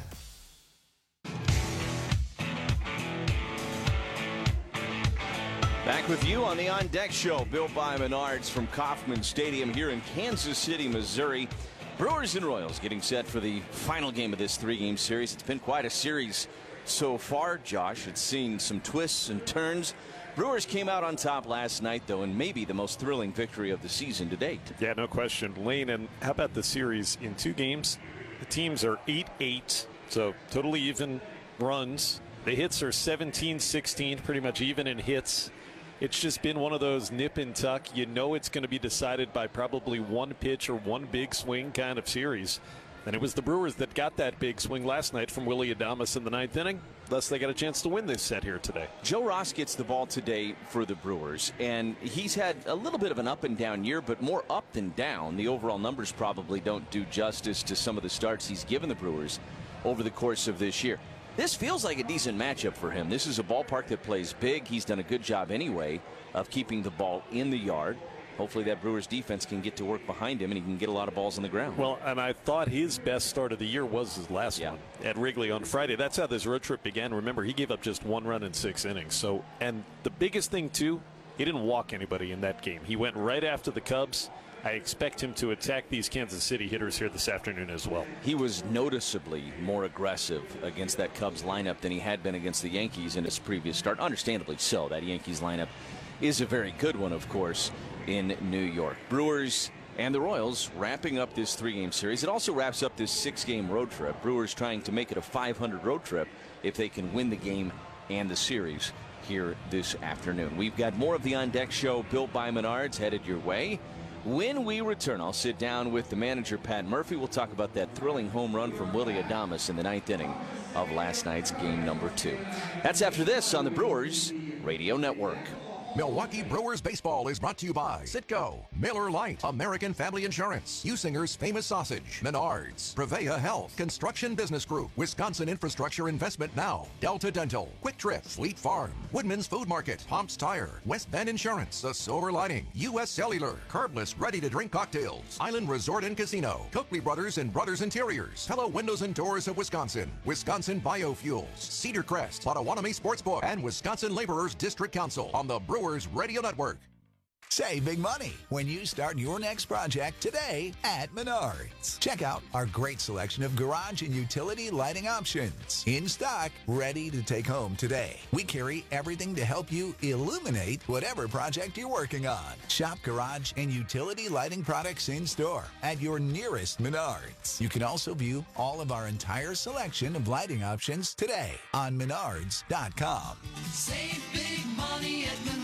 Back with you on the On Deck Show, built by Menards from Kauffman Stadium here in Kansas City, Missouri. Brewers and Royals getting set for the final game of this three-game series. It's been quite a series so far, Josh. It's seen some twists and turns. Brewers came out on top last night, though, and maybe the most thrilling victory of the season to date. Yeah, no question. Lane, and how about the series in two games? The teams are eight eight, so totally even runs. The hits are seventeen sixteen, pretty much even in hits. It's just been one of those nip and tuck. You know it's going to be decided by probably one pitch or one big swing kind of series. And it was the Brewers that got that big swing last night from Willy Adames in the ninth inning. Thus, they got a chance to win this set here today. Joe Ross gets the ball today for the Brewers, and he's had a little bit of an up and down year, but more up than down. The overall numbers probably don't do justice to some of the starts he's given the Brewers over the course of this year. This feels like a decent matchup for him. This is a ballpark that plays big. He's done a good job anyway of keeping the ball in the yard. Hopefully that Brewers defense can get to work behind him and he can get a lot of balls on the ground. Well, and I thought his best start of the year was his last yeah. one at Wrigley on Friday. That's how this road trip began. Remember, he gave up just one run in six innings. So, and the biggest thing, too, he didn't walk anybody in that game. He went right after the Cubs. I expect him to attack these Kansas City hitters here this afternoon as well. He was noticeably more aggressive against that Cubs lineup than he had been against the Yankees in his previous start. Understandably so. That Yankees lineup is a very good one, of course, in New York. Brewers and the Royals wrapping up this three-game series. It also wraps up this six-game road trip. Brewers trying to make it a five hundred road trip if they can win the game and the series here this afternoon. We've got more of the On Deck Show, built by Menards, headed your way. When we return, I'll sit down with the manager, Pat Murphy. We'll talk about that thrilling home run from Willy Adames in the ninth inning of last night's game number two. That's after this on the Brewers Radio Network. Milwaukee Brewers Baseball is brought to you by Citgo, Miller Lite, American Family Insurance, Usinger's Famous Sausage, Menards, Prevea Health, Construction Business Group, Wisconsin Infrastructure Investment Now, Delta Dental, Quick Trip, Fleet Farm, Woodman's Food Market, Pomps Tire, West Bend Insurance, The Silver Lining, U S Cellular, Carbless ready-to-drink cocktails, Island Resort and Casino, Coakley Brothers and Brothers Interiors, Hello Windows and Doors of Wisconsin, Wisconsin Biofuels, Cedar Crest, Potawatomi Sportsbook, and Wisconsin Laborers District Council on the Brewers Radio Network. Save big money when you start your next project today at Menards. Check out our great selection of garage and utility lighting options. In stock, ready to take home today. We carry everything to help you illuminate whatever project you're working on. Shop garage and utility lighting products in store at your nearest Menards. You can also view all of our entire selection of lighting options today on menards dot com. Save big money at Menards.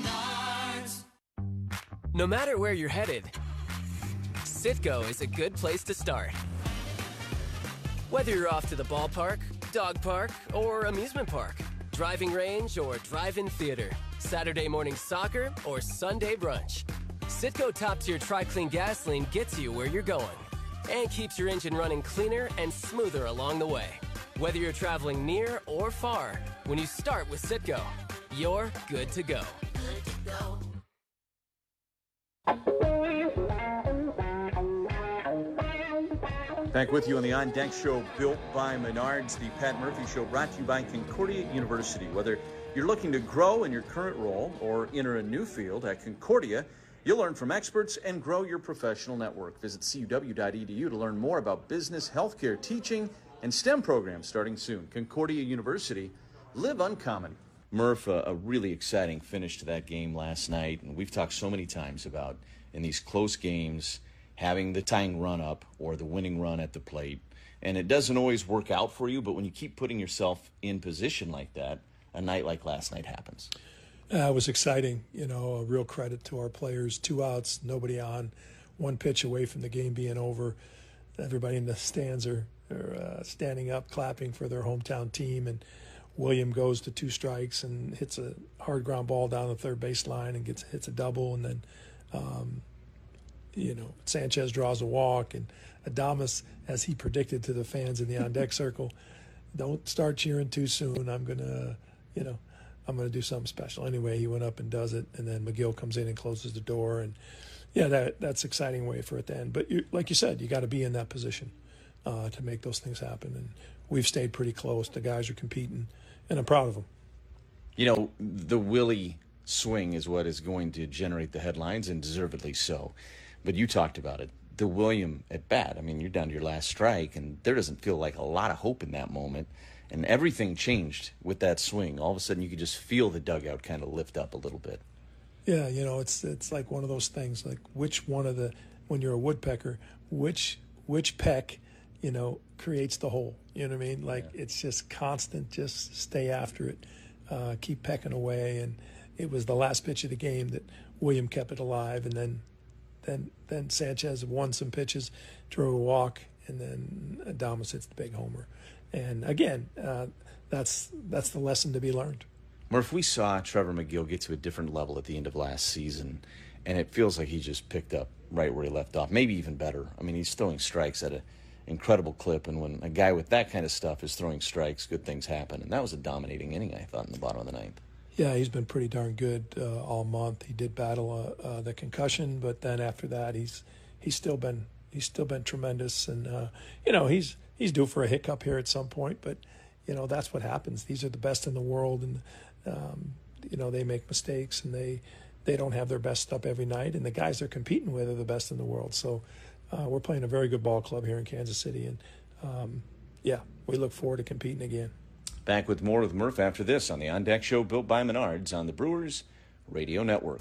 No matter where you're headed, Citgo is a good place to start. Whether you're off to the ballpark, dog park, or amusement park, driving range or drive-in theater, Saturday morning soccer or Sunday brunch, Citgo top-tier Tri-Clean gasoline gets you where you're going and keeps your engine running cleaner and smoother along the way. Whether you're traveling near or far, when you start with Citgo, you're good to go. Good to go. Back with you on the On Deck Show, built by Menards, the Pat Murphy Show, brought to you by Concordia University. Whether you're looking to grow in your current role or enter a new field at Concordia, you'll learn from experts and grow your professional network. Visit C U W dot E D U to learn more about business, healthcare, teaching, and STEM programs starting soon. Concordia University, live uncommon. Murph, a, a really exciting finish to that game last night, and we've talked so many times about in these close games having the tying run up or the winning run at the plate. And it doesn't always work out for you, but when you keep putting yourself in position like that, a night like last night happens. Uh, it was exciting. You know, a real credit to our players. Two outs, nobody on, one pitch away from the game being over. Everybody in the stands are, are uh, standing up, clapping for their hometown team. And William goes to two strikes and hits a hard ground ball down the third baseline and gets hits a double. And then, um, you know, Sanchez draws a walk. And Adames, as he predicted to the fans in the on-deck circle, don't start cheering too soon. I'm going to, you know, I'm going to do something special. Anyway, he went up and does it, and then McGill comes in and closes the door, and yeah, that that's an exciting way for it to end. But you, like you said, you got to be in that position uh, to make those things happen, and we've stayed pretty close. The guys are competing, and I'm proud of them. You know, the Willie swing is what is going to generate the headlines, and deservedly so. But you talked about it. The William at bat, I mean, you're down to your last strike, and there doesn't feel like a lot of hope in that moment. And everything changed with that swing. All of a sudden, you could just feel the dugout kind of lift up a little bit. Yeah, you know, it's it's like one of those things, like which one of the, when you're a woodpecker, which which peck, you know, creates the hole. You know what I mean? Like, yeah. It's just constant, just stay after it, uh, keep pecking away. And it was the last pitch of the game that William kept it alive. And then then then Sanchez won some pitches, drew a walk, and then Adames hits the big homer. And again, uh, that's that's the lesson to be learned. Murph, we saw Trevor McGill get to a different level at the end of last season, and it feels like he just picked up right where he left off, maybe even better. I mean, he's throwing strikes at an incredible clip, and when a guy with that kind of stuff is throwing strikes, good things happen. And that was a dominating inning, I thought, in the bottom of the ninth. Yeah, he's been pretty darn good uh, all month. He did battle uh, uh, the concussion, but then after that, he's he's still been he's still been tremendous, and uh, you know he's. He's due for a hiccup here at some point, but, you know, that's what happens. These are the best in the world, and, um, you know, they make mistakes, and they they don't have their best stuff every night, and the guys they're competing with are the best in the world. So uh, we're playing a very good ball club here in Kansas City, and, um, yeah, we look forward to competing again. Back with more with Murph after this on the On Deck Show, built by Menards on the Brewers Radio Network.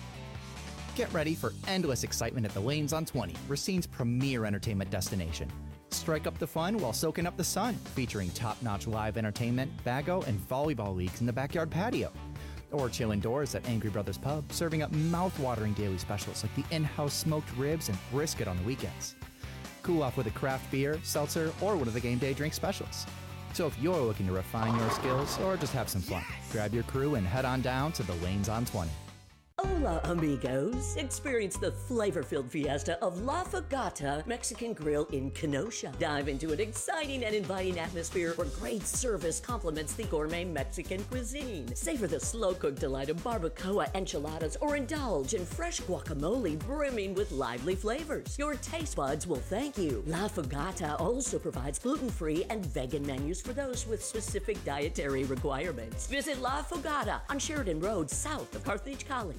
Get ready for endless excitement at the Lanes on twenty, Racine's premier entertainment destination. Strike up the fun while soaking up the sun, featuring top-notch live entertainment, bago, and volleyball leagues in the backyard patio. Or chill indoors at Angry Brothers Pub, serving up mouth-watering daily specials like the in-house smoked ribs and brisket on the weekends. Cool off with a craft beer, seltzer, or one of the game day drink specials. So if you're looking to refine your skills or just have some fun, grab your crew and head on down to the Lanes on twenty. Hola, amigos. Experience the flavor-filled fiesta of La Fogata Mexican Grill in Kenosha. Dive into an exciting and inviting atmosphere where great service complements the gourmet Mexican cuisine. Savor the slow-cooked delight of barbacoa enchiladas or indulge in fresh guacamole brimming with lively flavors. Your taste buds will thank you. La Fogata also provides gluten-free and vegan menus for those with specific dietary requirements. Visit La Fogata on Sheridan Road, south of Carthage College.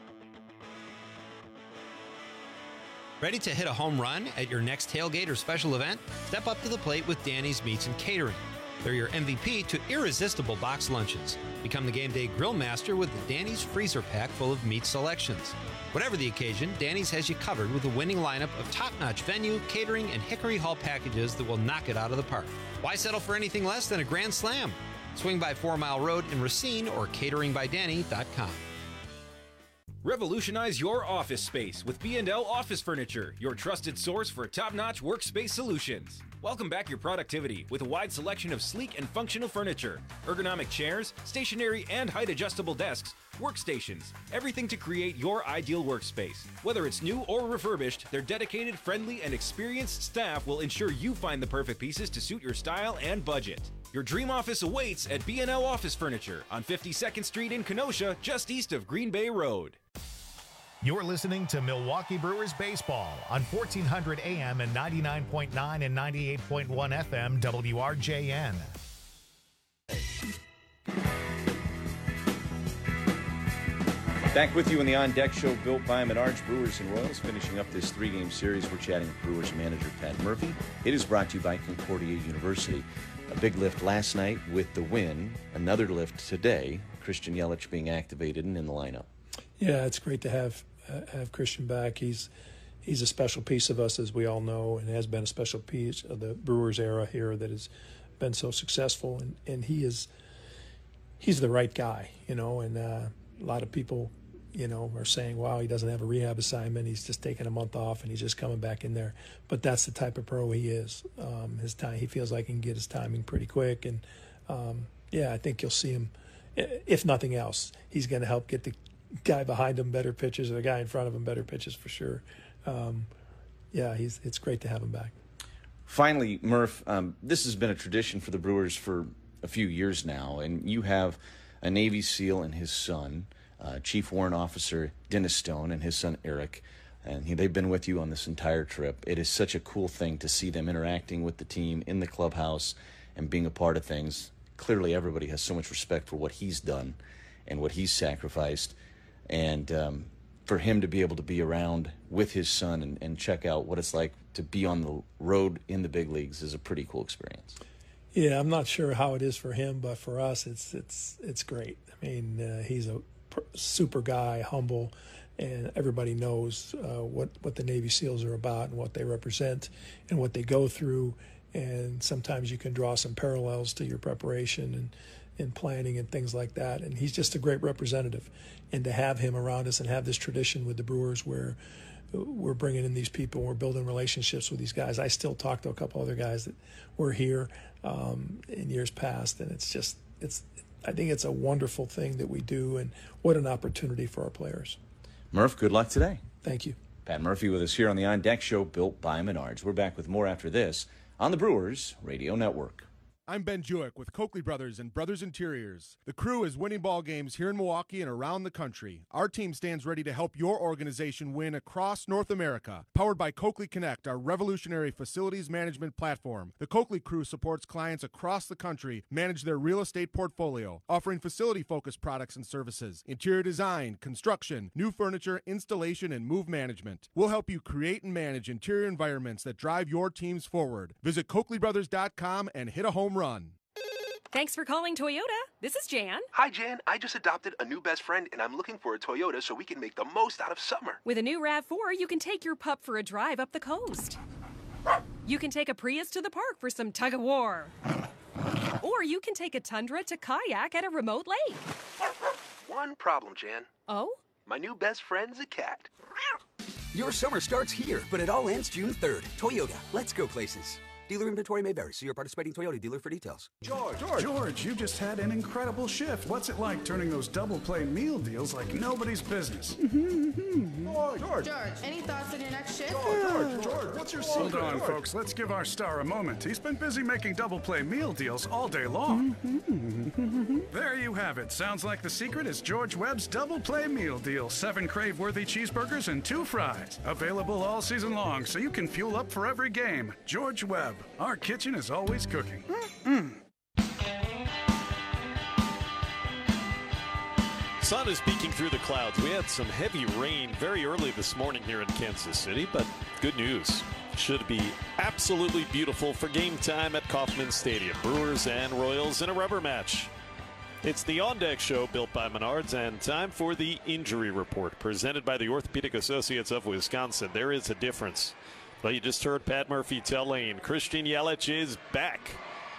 Ready to hit a home run at your next tailgate or special event? Step up to the plate with Danny's Meats and Catering. They're your M V P to irresistible box lunches. Become the game day grill master with the Danny's freezer pack full of meat selections. Whatever the occasion, Danny's has you covered with a winning lineup of top-notch venue, catering, and Hickory Hall packages that will knock it out of the park. Why settle for anything less than a grand slam? Swing by Four Mile Road in Racine or catering by danny dot com. Revolutionize your office space with B and L Office Furniture, your trusted source for top-notch workspace solutions. Welcome back your productivity with a wide selection of sleek and functional furniture, ergonomic chairs, stationary and height-adjustable desks, workstations, everything to create your ideal workspace. Whether it's new or refurbished, their dedicated, friendly, and experienced staff will ensure you find the perfect pieces to suit your style and budget. Your dream office awaits at B and L Office Furniture on fifty-second Street in Kenosha, just east of Green Bay Road. You're listening to Milwaukee Brewers Baseball on fourteen hundred A M and ninety-nine point nine and ninety-eight point one F M W R J N. Back with you in the On Deck Show, built by Menards. Brewers and Royals finishing up this three-game series. We're chatting with Brewers manager Pat Murphy. It is brought to you by Concordia University. A big lift last night with the win. Another lift today. Christian Yelich being activated and in the lineup. Yeah, it's great to have uh, have Christian back. He's he's a special piece of us, as we all know, and has been a special piece of the Brewers era here that has been so successful. And, and he is he's the right guy, you know. And uh, a lot of people, you know, are saying, "Wow, he doesn't have a rehab assignment. He's just taking a month off and he's just coming back in there." But that's the type of pro he is. Um, his time, he feels like he can get his timing pretty quick, and um, yeah, I think you'll see him. If nothing else, he's going to help get the guy behind him better pitches, or the guy in front of him better pitches for sure. Um, yeah, he's it's great to have him back. Finally, Murph, um, this has been a tradition for the Brewers for a few years now, and you have a Navy SEAL and his son, uh, Chief Warrant Officer Dennis Stone and his son Eric, and he, they've been with you on this entire trip. It is such a cool thing to see them interacting with the team in the clubhouse and being a part of things. Clearly, everybody has so much respect for what he's done and what he's sacrificed, and um, for him to be able to be around with his son and, and check out what it's like to be on the road in the big leagues is a pretty cool experience. Yeah, I'm not sure how it is for him, but for us, it's it's it's great. I mean, uh, he's a pr- super guy, humble, and everybody knows uh, what what the Navy SEALs are about and what they represent and what they go through. And sometimes you can draw some parallels to your preparation and and planning and things like that. And he's just a great representative. And to have him around us and have this tradition with the Brewers where we're bringing in these people, we're building relationships with these guys. I still talk to a couple other guys that were here um, in years past, and it's just, it's. I think it's a wonderful thing that we do, and what an opportunity for our players. Murph, good luck today. Thank you. Pat Murphy with us here on the On Deck Show, built by Menards. We're back with more after this on the Brewers Radio Network. I'm Ben Jewick with Coakley Brothers and Brothers Interiors. The crew is winning ball games here in Milwaukee and around the country. Our team stands ready to help your organization win across North America. Powered by Coakley Connect, our revolutionary facilities management platform. The Coakley crew supports clients across the country manage their real estate portfolio, offering facility-focused products and services, interior design, construction, new furniture, installation, and move management. We'll help you create and manage interior environments that drive your teams forward. Visit Coakley Brothers dot com and hit a home run. Thanks for calling Toyota. This is Jan. Hi, Jan. I just adopted a new best friend, and I'm looking for a Toyota so we can make the most out of summer. With a new RAV four, you can take your pup for a drive up the coast. You can take a Prius to the park for some tug-of-war. Or you can take a Tundra to kayak at a remote lake. One problem, Jan. Oh? My new best friend's a cat. Your summer starts here, but it all ends June third. Toyota, let's go places. Dealer inventory may vary. See your participating Toyota dealer for details. George, George, George, you just had an incredible shift. What's it like turning those double play meal deals like nobody's business? George, George, George, any thoughts on your next shift? George, George, George, what's your secret? Hold on, George. Folks. Let's give our star a moment. He's been busy making double play meal deals all day long. There you have it. Sounds like the secret is George Webb's double play meal deal. Seven crave-worthy cheeseburgers and two fries. Available all season long, so you can fuel up for every game. George Webb. Our kitchen is always cooking. Mm-hmm. Sun is peeking through the clouds. We had some heavy rain very early this morning here in Kansas City, but good news. Should be absolutely beautiful for game time at Kauffman Stadium. Brewers and Royals in a rubber match. It's the On Deck Show, built by Menards, and time for the injury report presented by the Orthopedic Associates of Wisconsin. There is a difference. Well, you just heard Pat Murphy tell Lane, Christian Yelich is back.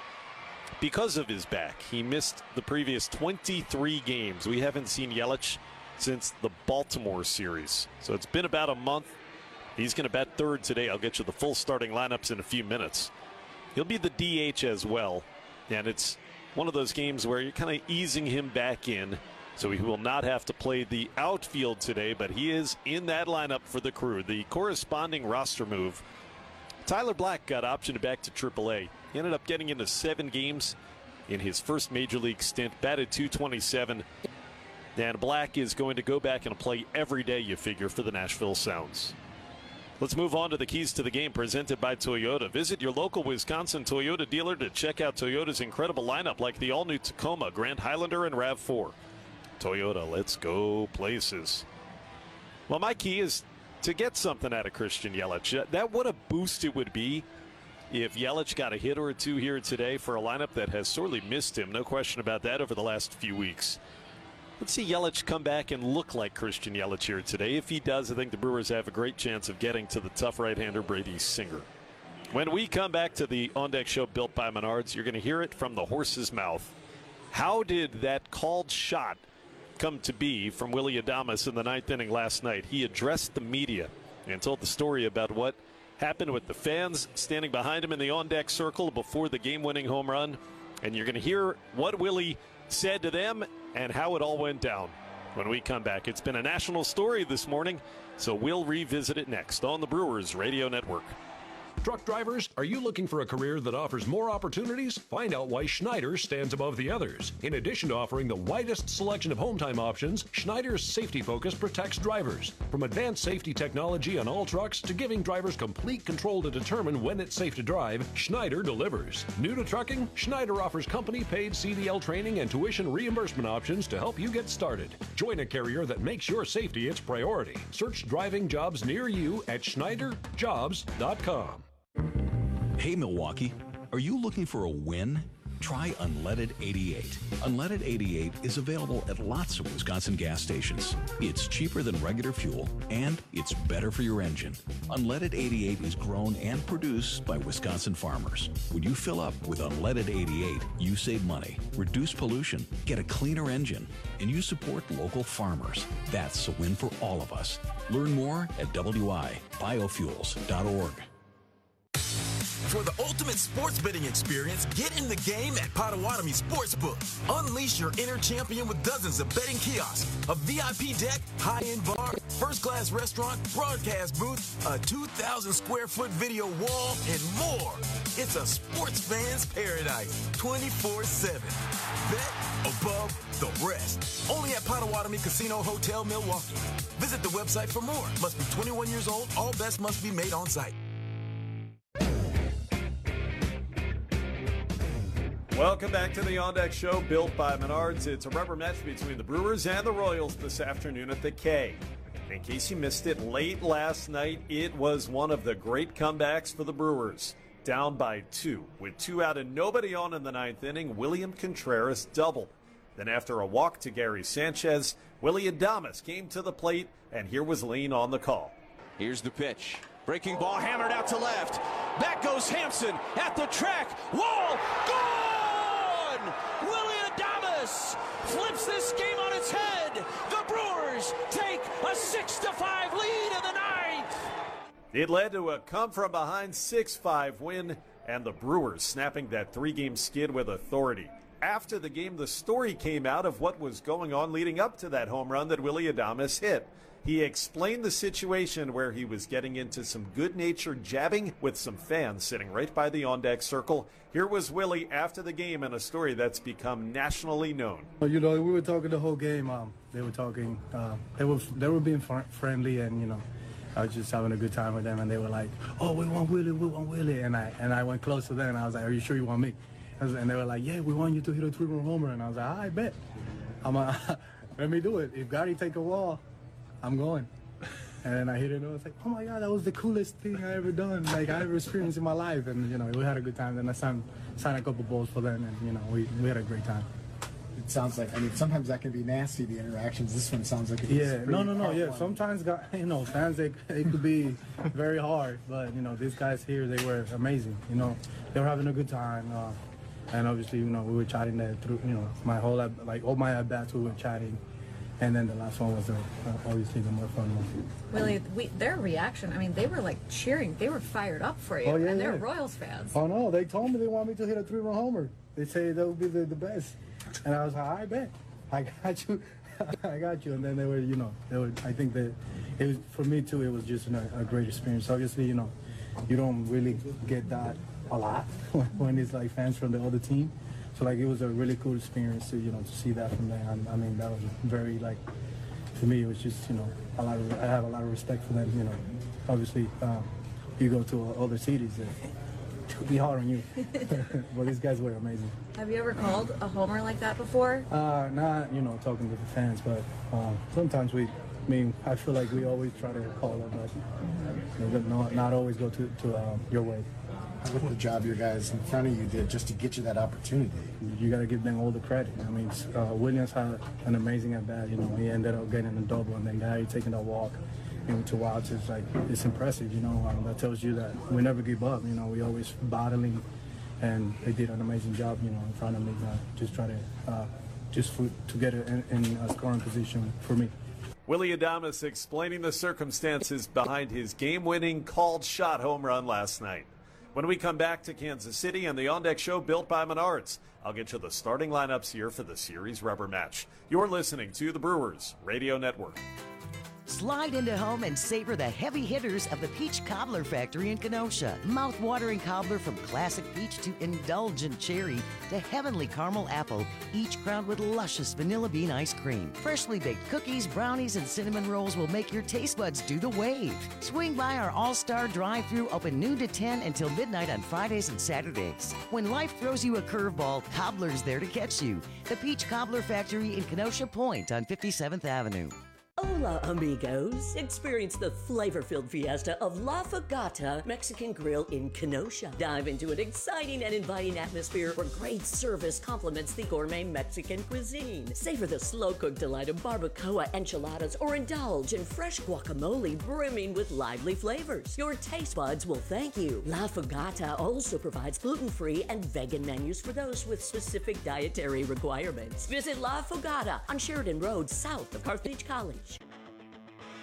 Because of his back, he missed the previous twenty-three games. We haven't seen Yelich since the Baltimore series. So it's been about a month. He's going to bat third today. I'll get you the full starting lineups in a few minutes. He'll be the D H as well. And it's one of those games where you're kind of easing him back in. So he will not have to play the outfield today, but he is in that lineup for the crew. The corresponding roster move. Tyler Black got optioned back to triple A. He ended up getting into seven games in his first major league stint, batted two twenty-seven. And Black is going to go back and play every day, you figure, for the Nashville Sounds. Let's move on to the keys to the game presented by Toyota. Visit your local Wisconsin Toyota dealer to check out Toyota's incredible lineup, like the all-new Tacoma, Grand Highlander, and RAV four. Toyota, let's go places. Well, my key is to get something out of Christian Yelich. That what a boost it would be if Yelich got a hit or two here today for a lineup that has sorely missed him. No question about that over the last few weeks. Let's see Yelich come back and look like Christian Yelich here today. If he does, I think the Brewers have a great chance of getting to the tough right-hander Brady Singer. When we come back to the On Deck Show built by Menards, you're going to hear it from the horse's mouth. How did that called shot come to be from Willy Adames in the ninth inning last night? He addressed the media and told the story about what happened with the fans standing behind him in the on-deck circle before the game-winning home run. And you're going to hear what Willie said to them and how it all went down when we come back. It's been a national story this morning, so we'll revisit it next on the Brewers Radio Network. Truck drivers, are you looking for a career that offers more opportunities? Find out why Schneider stands above the others. In addition to offering the widest selection of home time options, Schneider's safety focus protects drivers. From advanced safety technology on all trucks to giving drivers complete control to determine when it's safe to drive, Schneider delivers. New to trucking? Schneider offers company-paid C D L training and tuition reimbursement options to help you get started. Join a carrier that makes your safety its priority. Search driving jobs near you at Schneider Jobs dot com. Hey Milwaukee, are you looking for a win? Try Unleaded eighty-eight. Unleaded eighty-eight is available at lots of Wisconsin gas stations. It's cheaper than regular fuel, and it's better for your engine. Unleaded eighty-eight is grown and produced by Wisconsin farmers. When you fill up with Unleaded eighty-eight, you save money, reduce pollution, get a cleaner engine, and you support local farmers. That's a win for all of us. Learn more at W I biofuels dot org. For the ultimate sports betting experience, get in the game at Potawatomi Sportsbook. Unleash your inner champion with dozens of betting kiosks, a V I P deck, high-end bar, first-class restaurant, broadcast booth, a two thousand square foot video wall, and more. It's a sports fan's paradise, twenty-four seven. Bet above the rest. Only at Potawatomi Casino Hotel, Milwaukee. Visit the website for more. Must be twenty-one years old. All bets must be made on site. Welcome back to the On Deck Show, built by Menards. It's a rubber match between the Brewers and the Royals this afternoon at the K. In case you missed it, late last night, it was one of the great comebacks for the Brewers. Down by two. With two out and nobody on in the ninth inning, William Contreras doubled. Then after a walk to Gary Sanchez, Willy Adames came to the plate, and here was Lane on the call. Here's the pitch. Breaking ball hammered out to left. Back goes Hampson at the track. Wall! Gone! Willy Adames flips this game on its head. The Brewers take a six to five lead in the ninth. It led to a come-from-behind six five win, and the Brewers snapping that three-game skid with authority. After the game, the story came out of what was going on leading up to that home run that Willy Adames hit. He explained the situation where he was getting into some good-natured jabbing with some fans sitting right by the on-deck circle. Here was Willie after the game in a story that's become nationally known. Well, you know, we were talking the whole game. Um, they were talking. Uh, they were they were being fr- friendly, and you know, I was just having a good time with them. And they were like, "Oh, we want Willie, we want Willie." And I and I went close to them, and I was like, "Are you sure you want me?" And they were like, "Yeah, we want you to hit a three-run homer." And I was like, "I bet. I'm a, let me do it. If Gotti take a wall, I'm going." And then I hit it, and I was like, "Oh my God, that was the coolest thing I ever done, like I ever experienced in my life." And you know, we had a good time. Then I signed, signed a couple balls for them, and you know, we, we had a great time. It sounds like, I mean, sometimes that can be nasty, the interactions. This one sounds like it was yeah, pretty no, no, no, hard yeah. one. Sometimes, got, you know, fans they it could be very hard, but you know, these guys here, they were amazing. You know, they were having a good time, uh, and obviously, you know, we were chatting there through, you know, my whole like all my at bats we were chatting. And then the last one was the, uh, obviously the more fun one. Willie, we, their reaction, I mean, they were like cheering. They were fired up for you. Oh, yeah, and they're yeah. Royals fans. Oh, no, they told me they want me to hit a three-run homer. They say that would be the, the best. And I was like, I bet. I got you. I got you. And then they were, you know, they were, I think that it was, for me too, it was just an, a great experience. Obviously, you know, you don't really get that a lot when it's like fans from the other team. So like it was a really cool experience to you know to see that from them. I mean that was very like to me it was just you know a lot of I have a lot of respect for them. You know, obviously uh, you go to other cities, it would be hard on you. But these guys were amazing. Have you ever called a homer like that before? Uh, not you know talking to the fans, but uh, sometimes we. I mean, I feel like we always try to call it, but you know, not, not always go to to uh, your way. Look at the job your guys in front of you did just to get you that opportunity. You got to give them all the credit. I mean, uh, Williams had an amazing at bat. You know, he ended up getting a double, and then Gary taking that walk, you know, two outs. It's like it's impressive. You know, um, that tells you that we never give up. You know, we always battling, and they did an amazing job. You know, in front of me, uh, just try to uh, just for, to get it in, in a scoring position for me. Willy Adames explaining the circumstances behind his game-winning called shot home run last night. When we come back to Kansas City and the On Deck Show built by Menards, I'll get you the starting lineups here for the series rubber match. You're listening to the Brewers Radio Network. Slide into home and savor the heavy hitters of the Peach Cobbler Factory in Kenosha. Mouth-watering cobbler from classic peach to indulgent cherry to heavenly caramel apple, each crowned with luscious vanilla bean ice cream. Freshly baked cookies, brownies, and cinnamon rolls will make your taste buds do the wave. Swing by our All-Star Drive-Thru, open noon to ten until midnight on Fridays and Saturdays. When life throws you a curveball, Cobbler's there to catch you. The Peach Cobbler Factory in Kenosha Point on fifty-seventh Avenue. Hola, amigos. Experience the flavor-filled fiesta of La Fogata Mexican Grill in Kenosha. Dive into an exciting and inviting atmosphere where great service complements the gourmet Mexican cuisine. Savor the slow-cooked delight of barbacoa enchiladas or indulge in fresh guacamole brimming with lively flavors. Your taste buds will thank you. La Fogata also provides gluten-free and vegan menus for those with specific dietary requirements. Visit La Fogata on Sheridan Road, south of Carthage College.